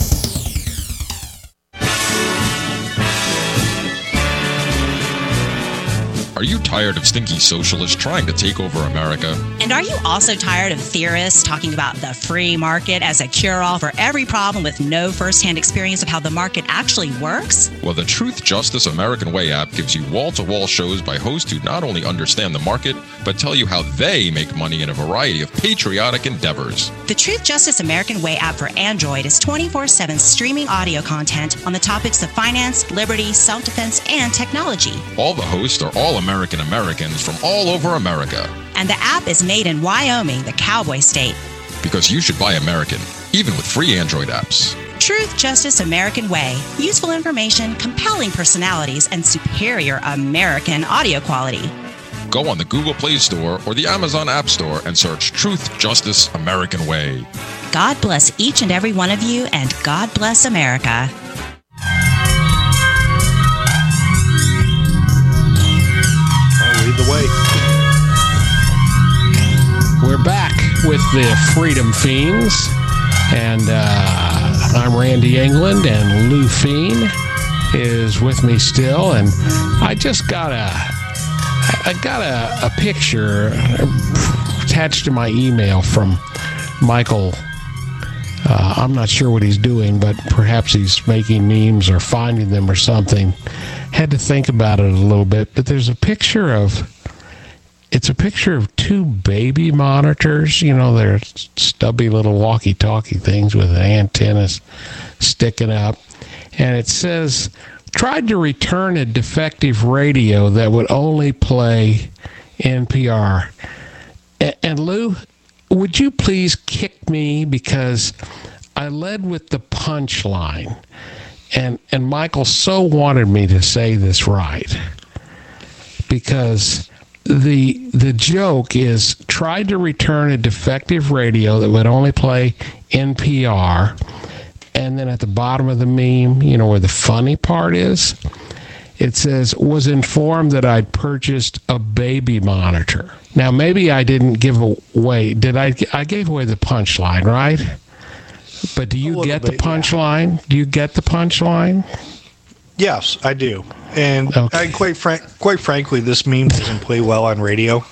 Speaker 11: Are you tired of stinky socialists trying to take over America?
Speaker 12: And are you also tired of theorists talking about the free market as a cure-all for every problem with no first-hand experience of how the market actually works?
Speaker 11: Well, the Truth, Justice, American Way app gives you wall-to-wall shows by hosts who not only understand the market, but tell you how they make money in a variety of patriotic endeavors.
Speaker 12: The Truth, Justice, American Way app for Android is 24/7 streaming audio content on the topics of finance, liberty, self-defense, and technology.
Speaker 11: All the hosts are all Americans from all over America.
Speaker 12: And the app is made in Wyoming, the cowboy state.
Speaker 11: Because you should buy American, even with free Android apps.
Speaker 12: Truth, Justice, American Way. Useful information, compelling personalities, and superior American audio quality.
Speaker 11: Go on the Google Play Store or the Amazon App Store and search Truth, Justice, American Way.
Speaker 12: God bless each and every one of you, and God bless America.
Speaker 1: I'll lead the way.
Speaker 3: We're back with the Freedom Fiends, and I'm Randy England, and Lou Fiend is with me still, and I just got a picture attached to my email from Michael. I'm not sure what he's doing, but perhaps he's making memes or finding them or something. Had to think about it a little bit, but there's a picture of two baby monitors. You know, they're stubby little walkie-talkie things with antennas sticking up. And it says, tried to return a defective radio that would only play NPR. And Lou, would you please kick me, because I led with the punchline. And Michael so wanted me to say this right. Because the joke is, tried to return a defective radio that would only play NPR. And then at the bottom of the meme, you know, where the funny part is, it says, was informed that I'd purchased a baby monitor. Now, maybe I didn't give away. I gave away the punchline, right? But do you get the punchline? Yeah. Do you get the punchline?
Speaker 1: Yes, I do. And okay. Quite frankly, this meme doesn't play well on radio.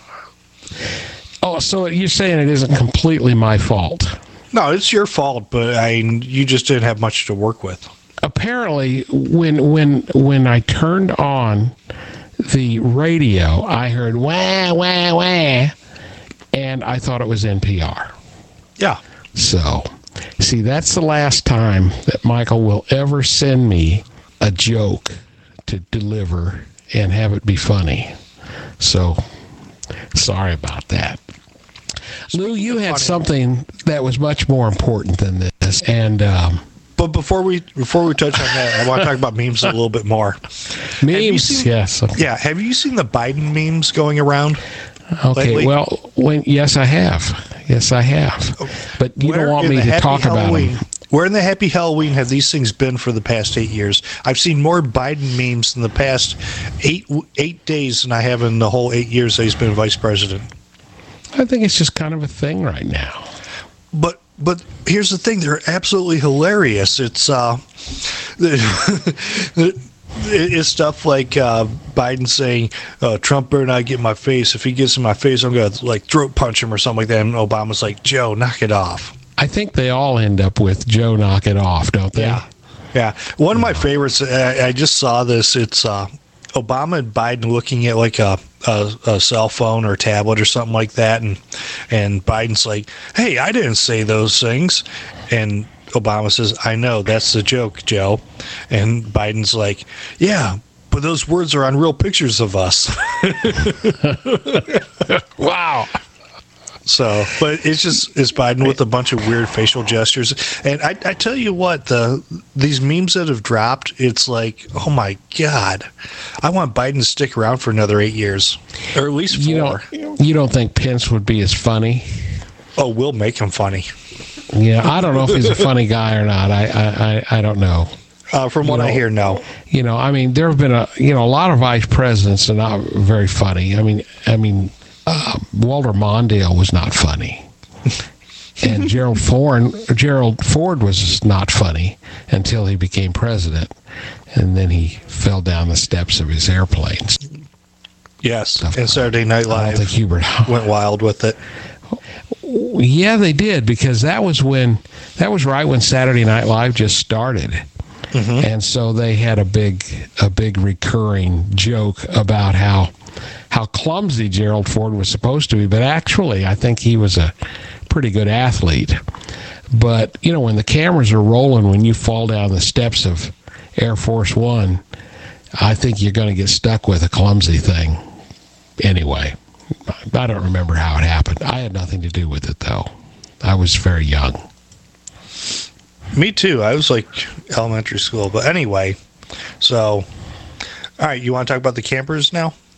Speaker 3: Oh, so you're saying it isn't completely my fault?
Speaker 1: No, it's your fault, but you just didn't have much to work with.
Speaker 3: Apparently, when I turned on the radio, I heard wah, wah, wah, and I thought it was NPR.
Speaker 1: Yeah.
Speaker 3: So, see, that's the last time that Michael will ever send me a joke to deliver and have it be funny. So, sorry about that. Lou, you had something that was much more important than this, and
Speaker 1: but before we touch on that, I want to talk about memes a little bit more.
Speaker 3: Memes, yes.
Speaker 1: Yeah, have you seen the Biden memes going around?
Speaker 3: Okay,
Speaker 1: lately?
Speaker 3: well, yes, I have. Yes, I have. But you don't want me to talk about them.
Speaker 1: Where in the Happy Halloween have these things been for the past 8 years? I've seen more Biden memes in the past eight days than I have in the whole 8 years that he's been vice president.
Speaker 3: I think it's just kind of a thing right now.
Speaker 1: But here's the thing: they're absolutely hilarious. It's it's stuff like Biden saying, "Trump better not get in my face. If he gets in my face, I'm gonna like throat punch him or something like that." And Obama's like, "Joe, knock it off."
Speaker 3: I think they all end up with Joe, knock it off, don't they?
Speaker 1: Yeah. One of my favorites. I just saw this. It's Obama and Biden looking at like a cell phone or tablet or something like that, and Biden's like, "Hey, I didn't say those things," and Obama says, "I know, that's the joke, Joe," and Biden's like, "Yeah, but those words are on real pictures of us."
Speaker 3: Wow.
Speaker 1: So, but it's Biden with a bunch of weird facial gestures. And I tell you what, these memes that have dropped, it's like, oh my God, I want Biden to stick around for another 8 years, or at least 4.
Speaker 3: You don't think Pence would be as funny?
Speaker 1: Oh, we'll make him funny.
Speaker 3: Yeah, I don't know if he's a funny guy or not. I don't know.
Speaker 1: From what I hear, no.
Speaker 3: You know, I mean, there have been a lot of vice presidents are not very funny. I mean. Walter Mondale was not funny, and Gerald Ford was not funny until he became president, and then he fell down the steps of his airplanes.
Speaker 1: Yes, and Saturday Night Live went wild with it.
Speaker 3: Yeah, they did, because that was right when Saturday Night Live just started. Mm-hmm. And so they had a big recurring joke about how clumsy Gerald Ford was supposed to be, but actually I think he was a pretty good athlete. But, when the cameras are rolling, when you fall down the steps of Air Force One, I think you're going to get stuck with a clumsy thing. Anyway, I don't remember how it happened. I had nothing to do with it, though. I was very young.
Speaker 1: Me too. I was like elementary school. But anyway, so, all right, you want to talk about the campers now?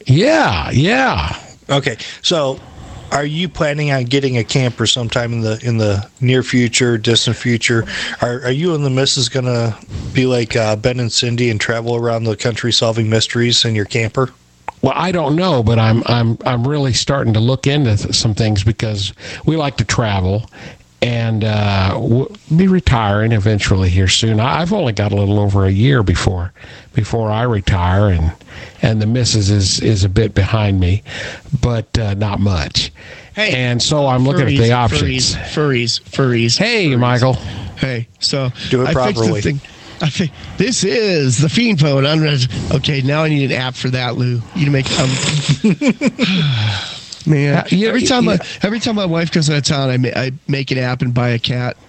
Speaker 3: Yeah.
Speaker 1: Okay, so are you planning on getting a camper sometime in the near future, distant future? Are you and the missus gonna be like Ben and Cindy and travel around the country solving mysteries in your camper?
Speaker 3: Well, I don't know, but I'm really starting to look into some things because we like to travel, and we'll be retiring eventually here soon. I've only got a little over a year before I retire, and the missus is a bit behind me, but not much.
Speaker 2: Hey,
Speaker 3: and so I'm looking at the options.
Speaker 2: Furries.
Speaker 3: Hey, Michael.
Speaker 2: Hey, so
Speaker 1: do it properly.
Speaker 2: I fixed the thing. This is the Fiend Phone. Okay, now I need an app for that, Lou. You make man. Every time my wife goes out of town, I make an app and buy a cat.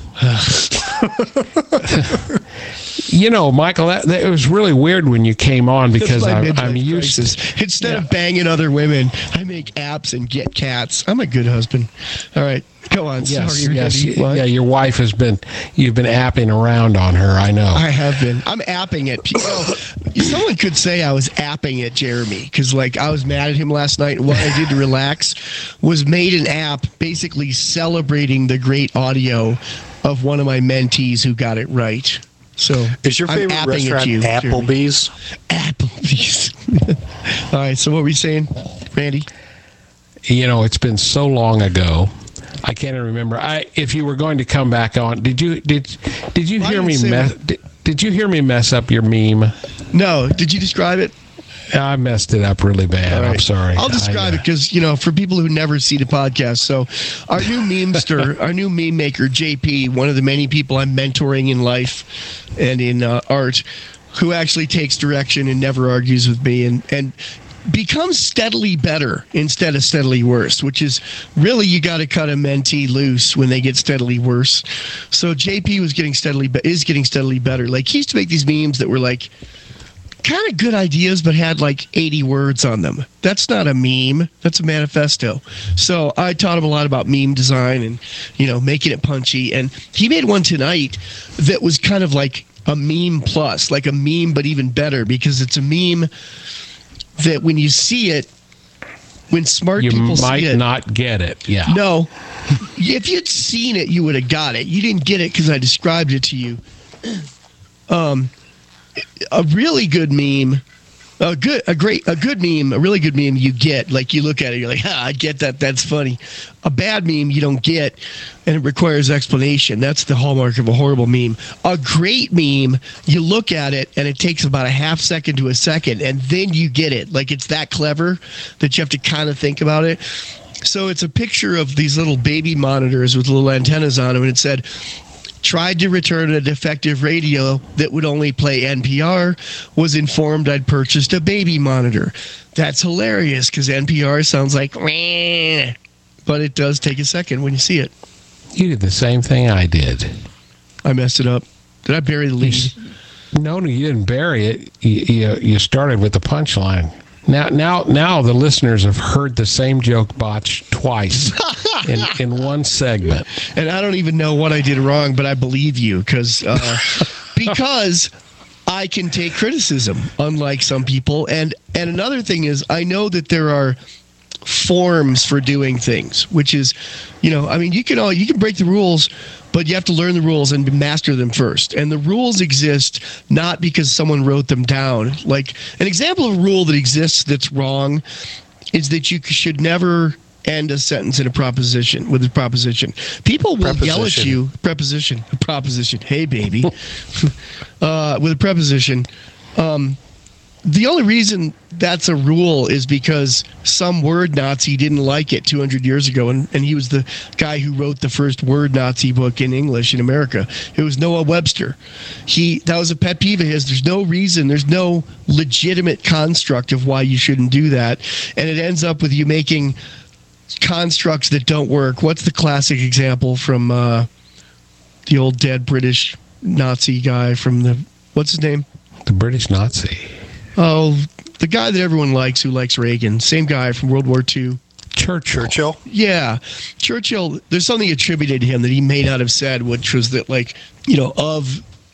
Speaker 3: Michael, that was really weird when you came on because I'm used to.
Speaker 2: Instead of banging other women, I make apps and get cats. I'm a good husband. All right, go on.
Speaker 3: Yes. Yeah, your wife you've been apping around on her. I know.
Speaker 2: I have been. I'm apping it. Someone could say I was apping at Jeremy because, I was mad at him last night, and what I did to relax was made an app basically celebrating the great audio of one of my mentees who got it right. So,
Speaker 1: is your favorite restaurant Applebee's?
Speaker 2: Applebee's. All right. So, what were you saying, Randy?
Speaker 3: It's been so long ago. I can't even remember. If you were going to come back on, did you hear me? Did you hear me mess up your meme?
Speaker 2: No. Did you describe it?
Speaker 3: I messed it up really bad. Right. I'm sorry.
Speaker 2: I'll describe it because, for people who never see the podcast. So our new memester, our new meme maker, JP, one of the many people I'm mentoring in life and in art, who actually takes direction and never argues with me and becomes steadily better instead of steadily worse, which is really, you got to cut a mentee loose when they get steadily worse. So JP is getting steadily better. He used to make these memes that were kind of good ideas, but had 80 words on them. That's not a meme. That's a manifesto. So I taught him a lot about meme design and, making it punchy. And he made one tonight that was kind of like a meme plus, like a meme, but even better because it's a meme that when you see it, when smart people see it.
Speaker 3: You might not get it. Yeah.
Speaker 2: No. If you'd seen it, you would have got it. You didn't get it because I described it to you. A really good meme, a really good meme you get, you look at it, you're like, I get that, that's funny. A bad meme you don't get, and it requires explanation. That's the hallmark of a horrible meme. A great meme, you look at it, and it takes about a half second to a second, and then you get it. It's that clever that you have to kind of think about it. So it's a picture of these little baby monitors with little antennas on them, and it said, tried to return a defective radio that would only play NPR, was informed I'd purchased a baby monitor. That's hilarious because NPR sounds like meh, but it does take a second when you see it.
Speaker 3: You did the same thing I did.
Speaker 2: I messed it up. Did I bury the lead?
Speaker 3: No, you didn't bury it. You started with the punchline. Now the listeners have heard the same joke botched twice in one segment.
Speaker 2: And I don't even know what I did wrong, but I believe you because I can take criticism, unlike some people. And another thing is, I know that there are forms for doing things, which is, you can break the rules, but you have to learn the rules and master them first. And the rules exist not because someone wrote them down. Like an example of a rule that exists that's wrong is that you should never end a sentence in a proposition with a proposition. People will yell at you. Proposition. Hey, baby. With a preposition. The only reason that's a rule is because some word Nazi didn't like it 200 years ago, and he was the guy who wrote the first word Nazi book in English in America. It was Noah Webster. That was a pet peeve of his. There's no reason, there's no legitimate construct of why you shouldn't do that, and it ends up with you making constructs that don't work. What's the classic example from the old dead British Nazi guy from what's his name?
Speaker 3: The British Nazi.
Speaker 2: Oh, the guy that everyone likes who likes Reagan. Same guy from World War II.
Speaker 1: Churchill?
Speaker 2: Yeah. Churchill, there's something attributed to him that he may not have said, which was that,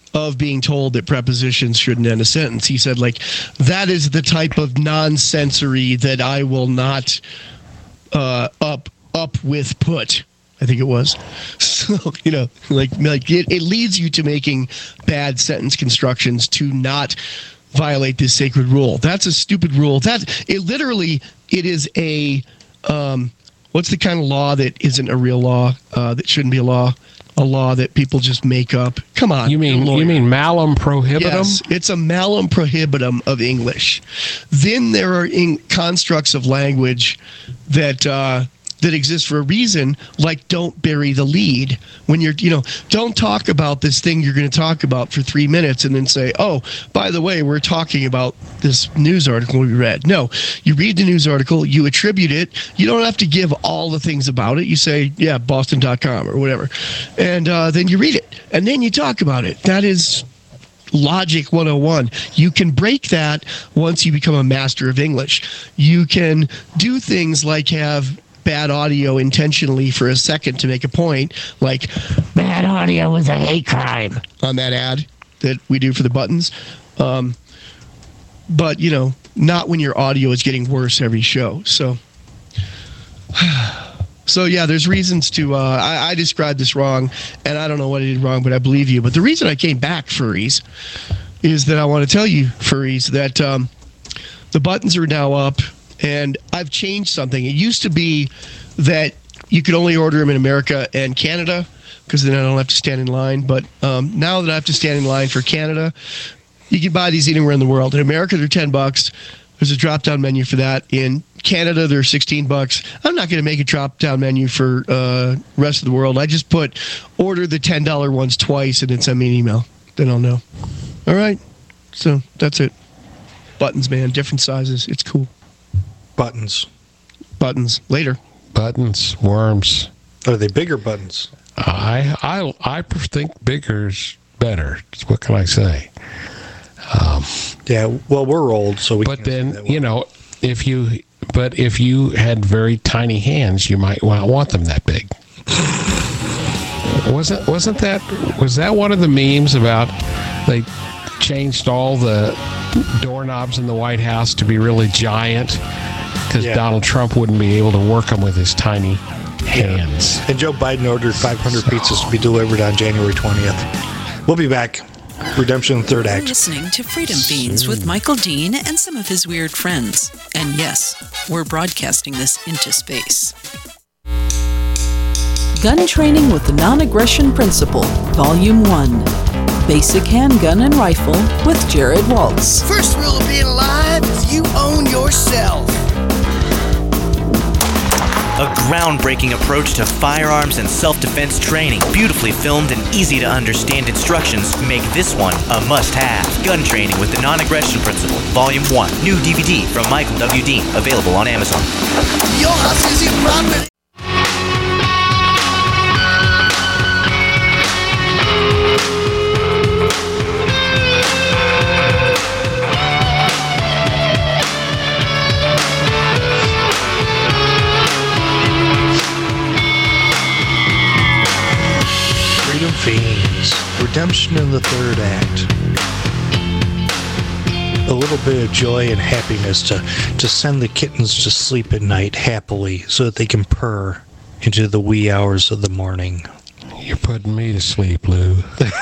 Speaker 2: of being told that prepositions shouldn't end a sentence. He said, like, that is the type of nonsensory that I will not up with put. I think it was. So, like it leads you to making bad sentence constructions to not violate this sacred rule. That's a stupid rule. It is a what's the kind of law that isn't a real law, that shouldn't be a law? A law that people just make up. Come on.
Speaker 3: You mean malum prohibitum?
Speaker 2: Yes, it's a malum prohibitum of English. Then there are constructs of language that exist for a reason, like don't bury the lead. When you're, don't talk about this thing you're going to talk about for 3 minutes and then say, oh, by the way, we're talking about this news article we read. No, you read the news article, you attribute it. You don't have to give all the things about it. You say, yeah, Boston.com or whatever. And then you read it. And then you talk about it. That is Logic 101. You can break that once you become a master of English. You can do things like have bad audio intentionally for a second to make a point, like bad audio is a hate crime on that ad that we do for the buttons. But, not when your audio is getting worse every show. So yeah, there's reasons to, I described this wrong, and I don't know what I did wrong, but I believe you. But the reason I came back, furries, is that I want to tell you, furries, that the buttons are now up. And I've changed something. It used to be that you could only order them in America and Canada because then I don't have to stand in line. But now that I have to stand in line for Canada, you can buy these anywhere in the world. In America, they're $10. There's a drop-down menu for that. In Canada, they're $16. I'm not going to make a drop-down menu for rest of the world. I just order the $10 ones twice and then send me an email. Then I'll know. All right. So that's it. Buttons, man. Different sizes. It's cool.
Speaker 13: Buttons later.
Speaker 3: Buttons, worms.
Speaker 13: Are they bigger buttons?
Speaker 3: I think bigger's better. What can I say?
Speaker 13: Yeah. Well, we're old, so we.
Speaker 3: But then if you had very tiny hands, you might want them that big. Was that one of the memes about they changed all the doorknobs in the White House to be really giant? Because Donald Trump wouldn't be able to work them with his tiny hands.
Speaker 13: And Joe Biden ordered 500 pizzas to be delivered on January 20th. We'll be back. Redemption, third act.
Speaker 5: You're listening to Freedom Fiends with Michael Dean and some of his weird friends. And yes, we're broadcasting this into space.
Speaker 8: Gun Training with the Non-Aggression Principle, Volume 1. Basic Handgun and Rifle with Jared Waltz.
Speaker 10: First rule of being alive is you own yourself.
Speaker 14: A groundbreaking approach to firearms and self-defense training. Beautifully filmed and easy to understand instructions make this one a must-have. Gun Training with the Non-Aggression Principle, Volume 1. New DVD from Michael W. Dean, available on Amazon.
Speaker 10: Your house is your property.
Speaker 13: Fiends. Redemption in the third act. A little bit of joy and happiness to send the kittens to sleep at night happily so that they can purr into the wee hours of the morning.
Speaker 3: You're putting me to sleep, Lou.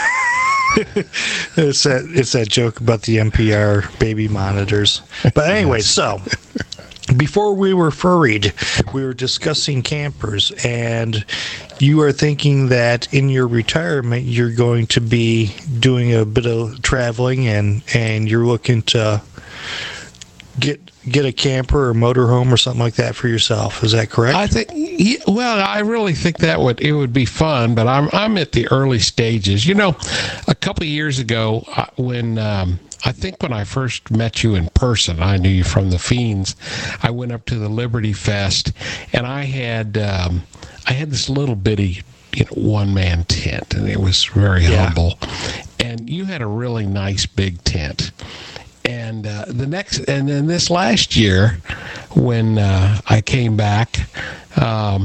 Speaker 13: It's that joke about the NPR baby monitors. But anyway, so before we were furried, we were discussing campers, and you are thinking that in your retirement you're going to be doing a bit of traveling, and you're looking to get a camper or motorhome or something like that for yourself. Is that correct?
Speaker 3: I really think it would be fun, but I'm at the early stages. A couple of years ago, when I first met you in person, I knew you from the Fiends. I went up to the Liberty Fest, and I had this little bitty, one-man tent, and it was very humble. And you had a really nice big tent. And then this last year, when I came back,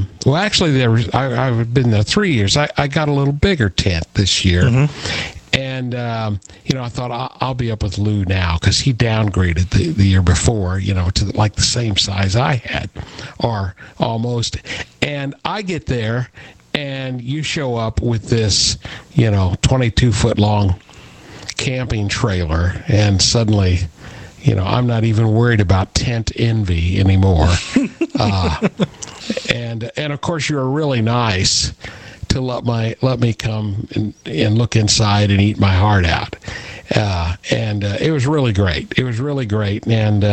Speaker 3: I've been there 3 years. I got a little bigger tent this year. Mm-hmm. And, I thought I'll be up with Lou now because he downgraded the year before, to like the same size I had, or almost. And I get there, and you show up with this, 22-foot long camping trailer, and suddenly, I'm not even worried about tent envy anymore. And of course, you were really nice to let me come and look inside and eat my heart out. And it was really great. It was really great. And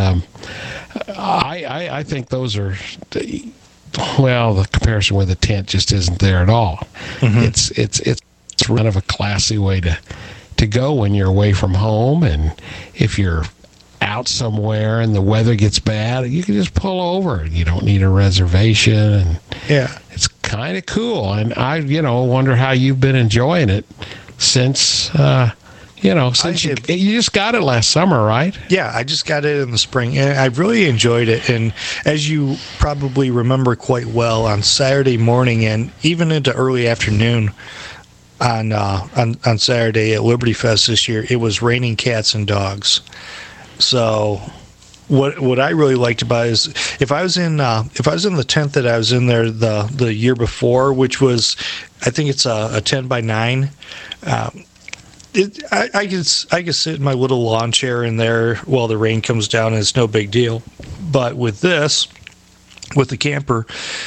Speaker 3: I think those are, the comparison with a tent just isn't there at all. Mm-hmm. It's kind of a classy way to go when you're away from home. And if you're out somewhere and the weather gets bad, you can just pull over. You don't need a reservation. And it's kind of cool. And I, wonder how you've been enjoying it since, since you just got it last summer, right?
Speaker 13: Yeah, I just got it in the spring, and I really enjoyed it. And as you probably remember quite well, on Saturday morning and even into early afternoon on Saturday at Liberty Fest this year, it was raining cats and dogs. So what I really liked about it is if I was in the tent that I was in there the year before, which was, I think it's a 10 by 9. I could sit in my little lawn chair in there while the rain comes down, and it's no big deal. But with the camper,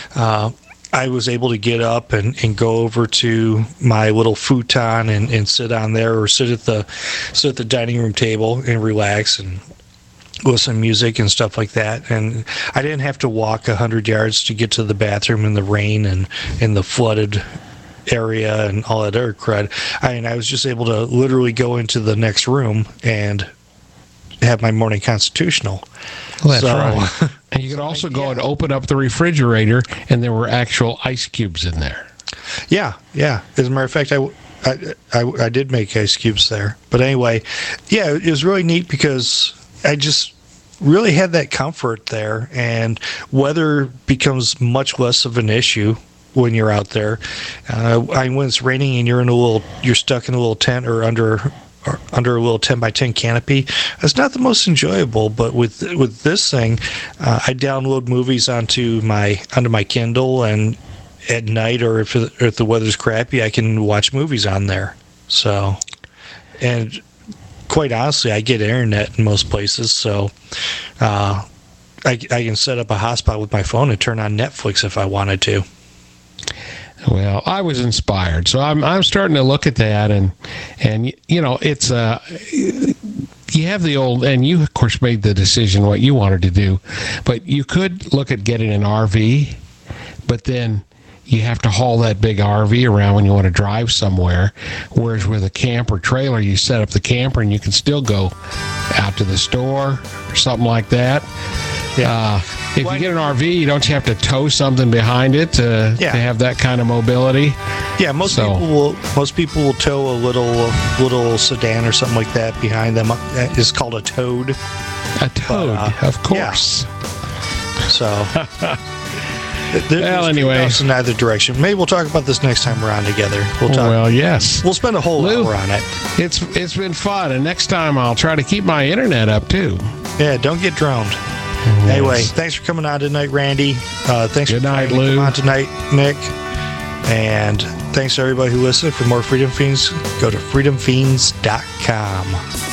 Speaker 13: I was able to get up and go over to my little futon and sit on there, or sit at the dining room table and relax and listen to music and stuff like that. And I didn't have to walk 100 yards to get to the bathroom in the rain and in the flooded area and all that other crud. I was just able to literally go into the next room and have my morning constitutional.
Speaker 3: Well, that's right. And you could also go and open up the refrigerator, and there were actual ice cubes in there.
Speaker 13: Yeah. As a matter of fact, I did make ice cubes there. But anyway, it was really neat because I just really had that comfort there, and weather becomes much less of an issue when you're out there. When it's raining and you're stuck in a little tent or under a little 10 by 10 canopy, it's not the most enjoyable. But with this thing, I download movies onto my Kindle, and at night, or if the weather's crappy, I can watch movies on there. So, and quite honestly, I get internet in most places, so I can set up a hotspot with my phone and turn on Netflix if I wanted to.
Speaker 3: Well, I was inspired, so I'm starting to look at that, and it's you have the old, and you of course made the decision what you wanted to do, but you could look at getting an RV, but then you have to haul that big RV around when you want to drive somewhere, whereas with a camper trailer, you set up the camper and you can still go out to the store or something like that. If you get an RV, don't you have to tow something behind it to have that kind of mobility?
Speaker 13: Yeah, most people will tow a little sedan or something like that behind them. It's called a Toad.
Speaker 3: A Toad, of course.
Speaker 13: Yeah. So.
Speaker 3: Well, anyway,
Speaker 13: in either direction. Maybe we'll talk about this next time around together. We'll talk.
Speaker 3: Well, yes.
Speaker 13: We'll spend a whole hour on it.
Speaker 3: It's been fun, and next time I'll try to keep my internet up too.
Speaker 13: Yeah, don't get droned. Yes. Anyway, thanks for coming on tonight, Randy. Thanks
Speaker 3: Good
Speaker 13: for
Speaker 3: night,
Speaker 13: coming
Speaker 3: Lou.
Speaker 13: on tonight, Nick. And thanks to everybody who listened. For more Freedom Fiends, go to freedomfiends.com.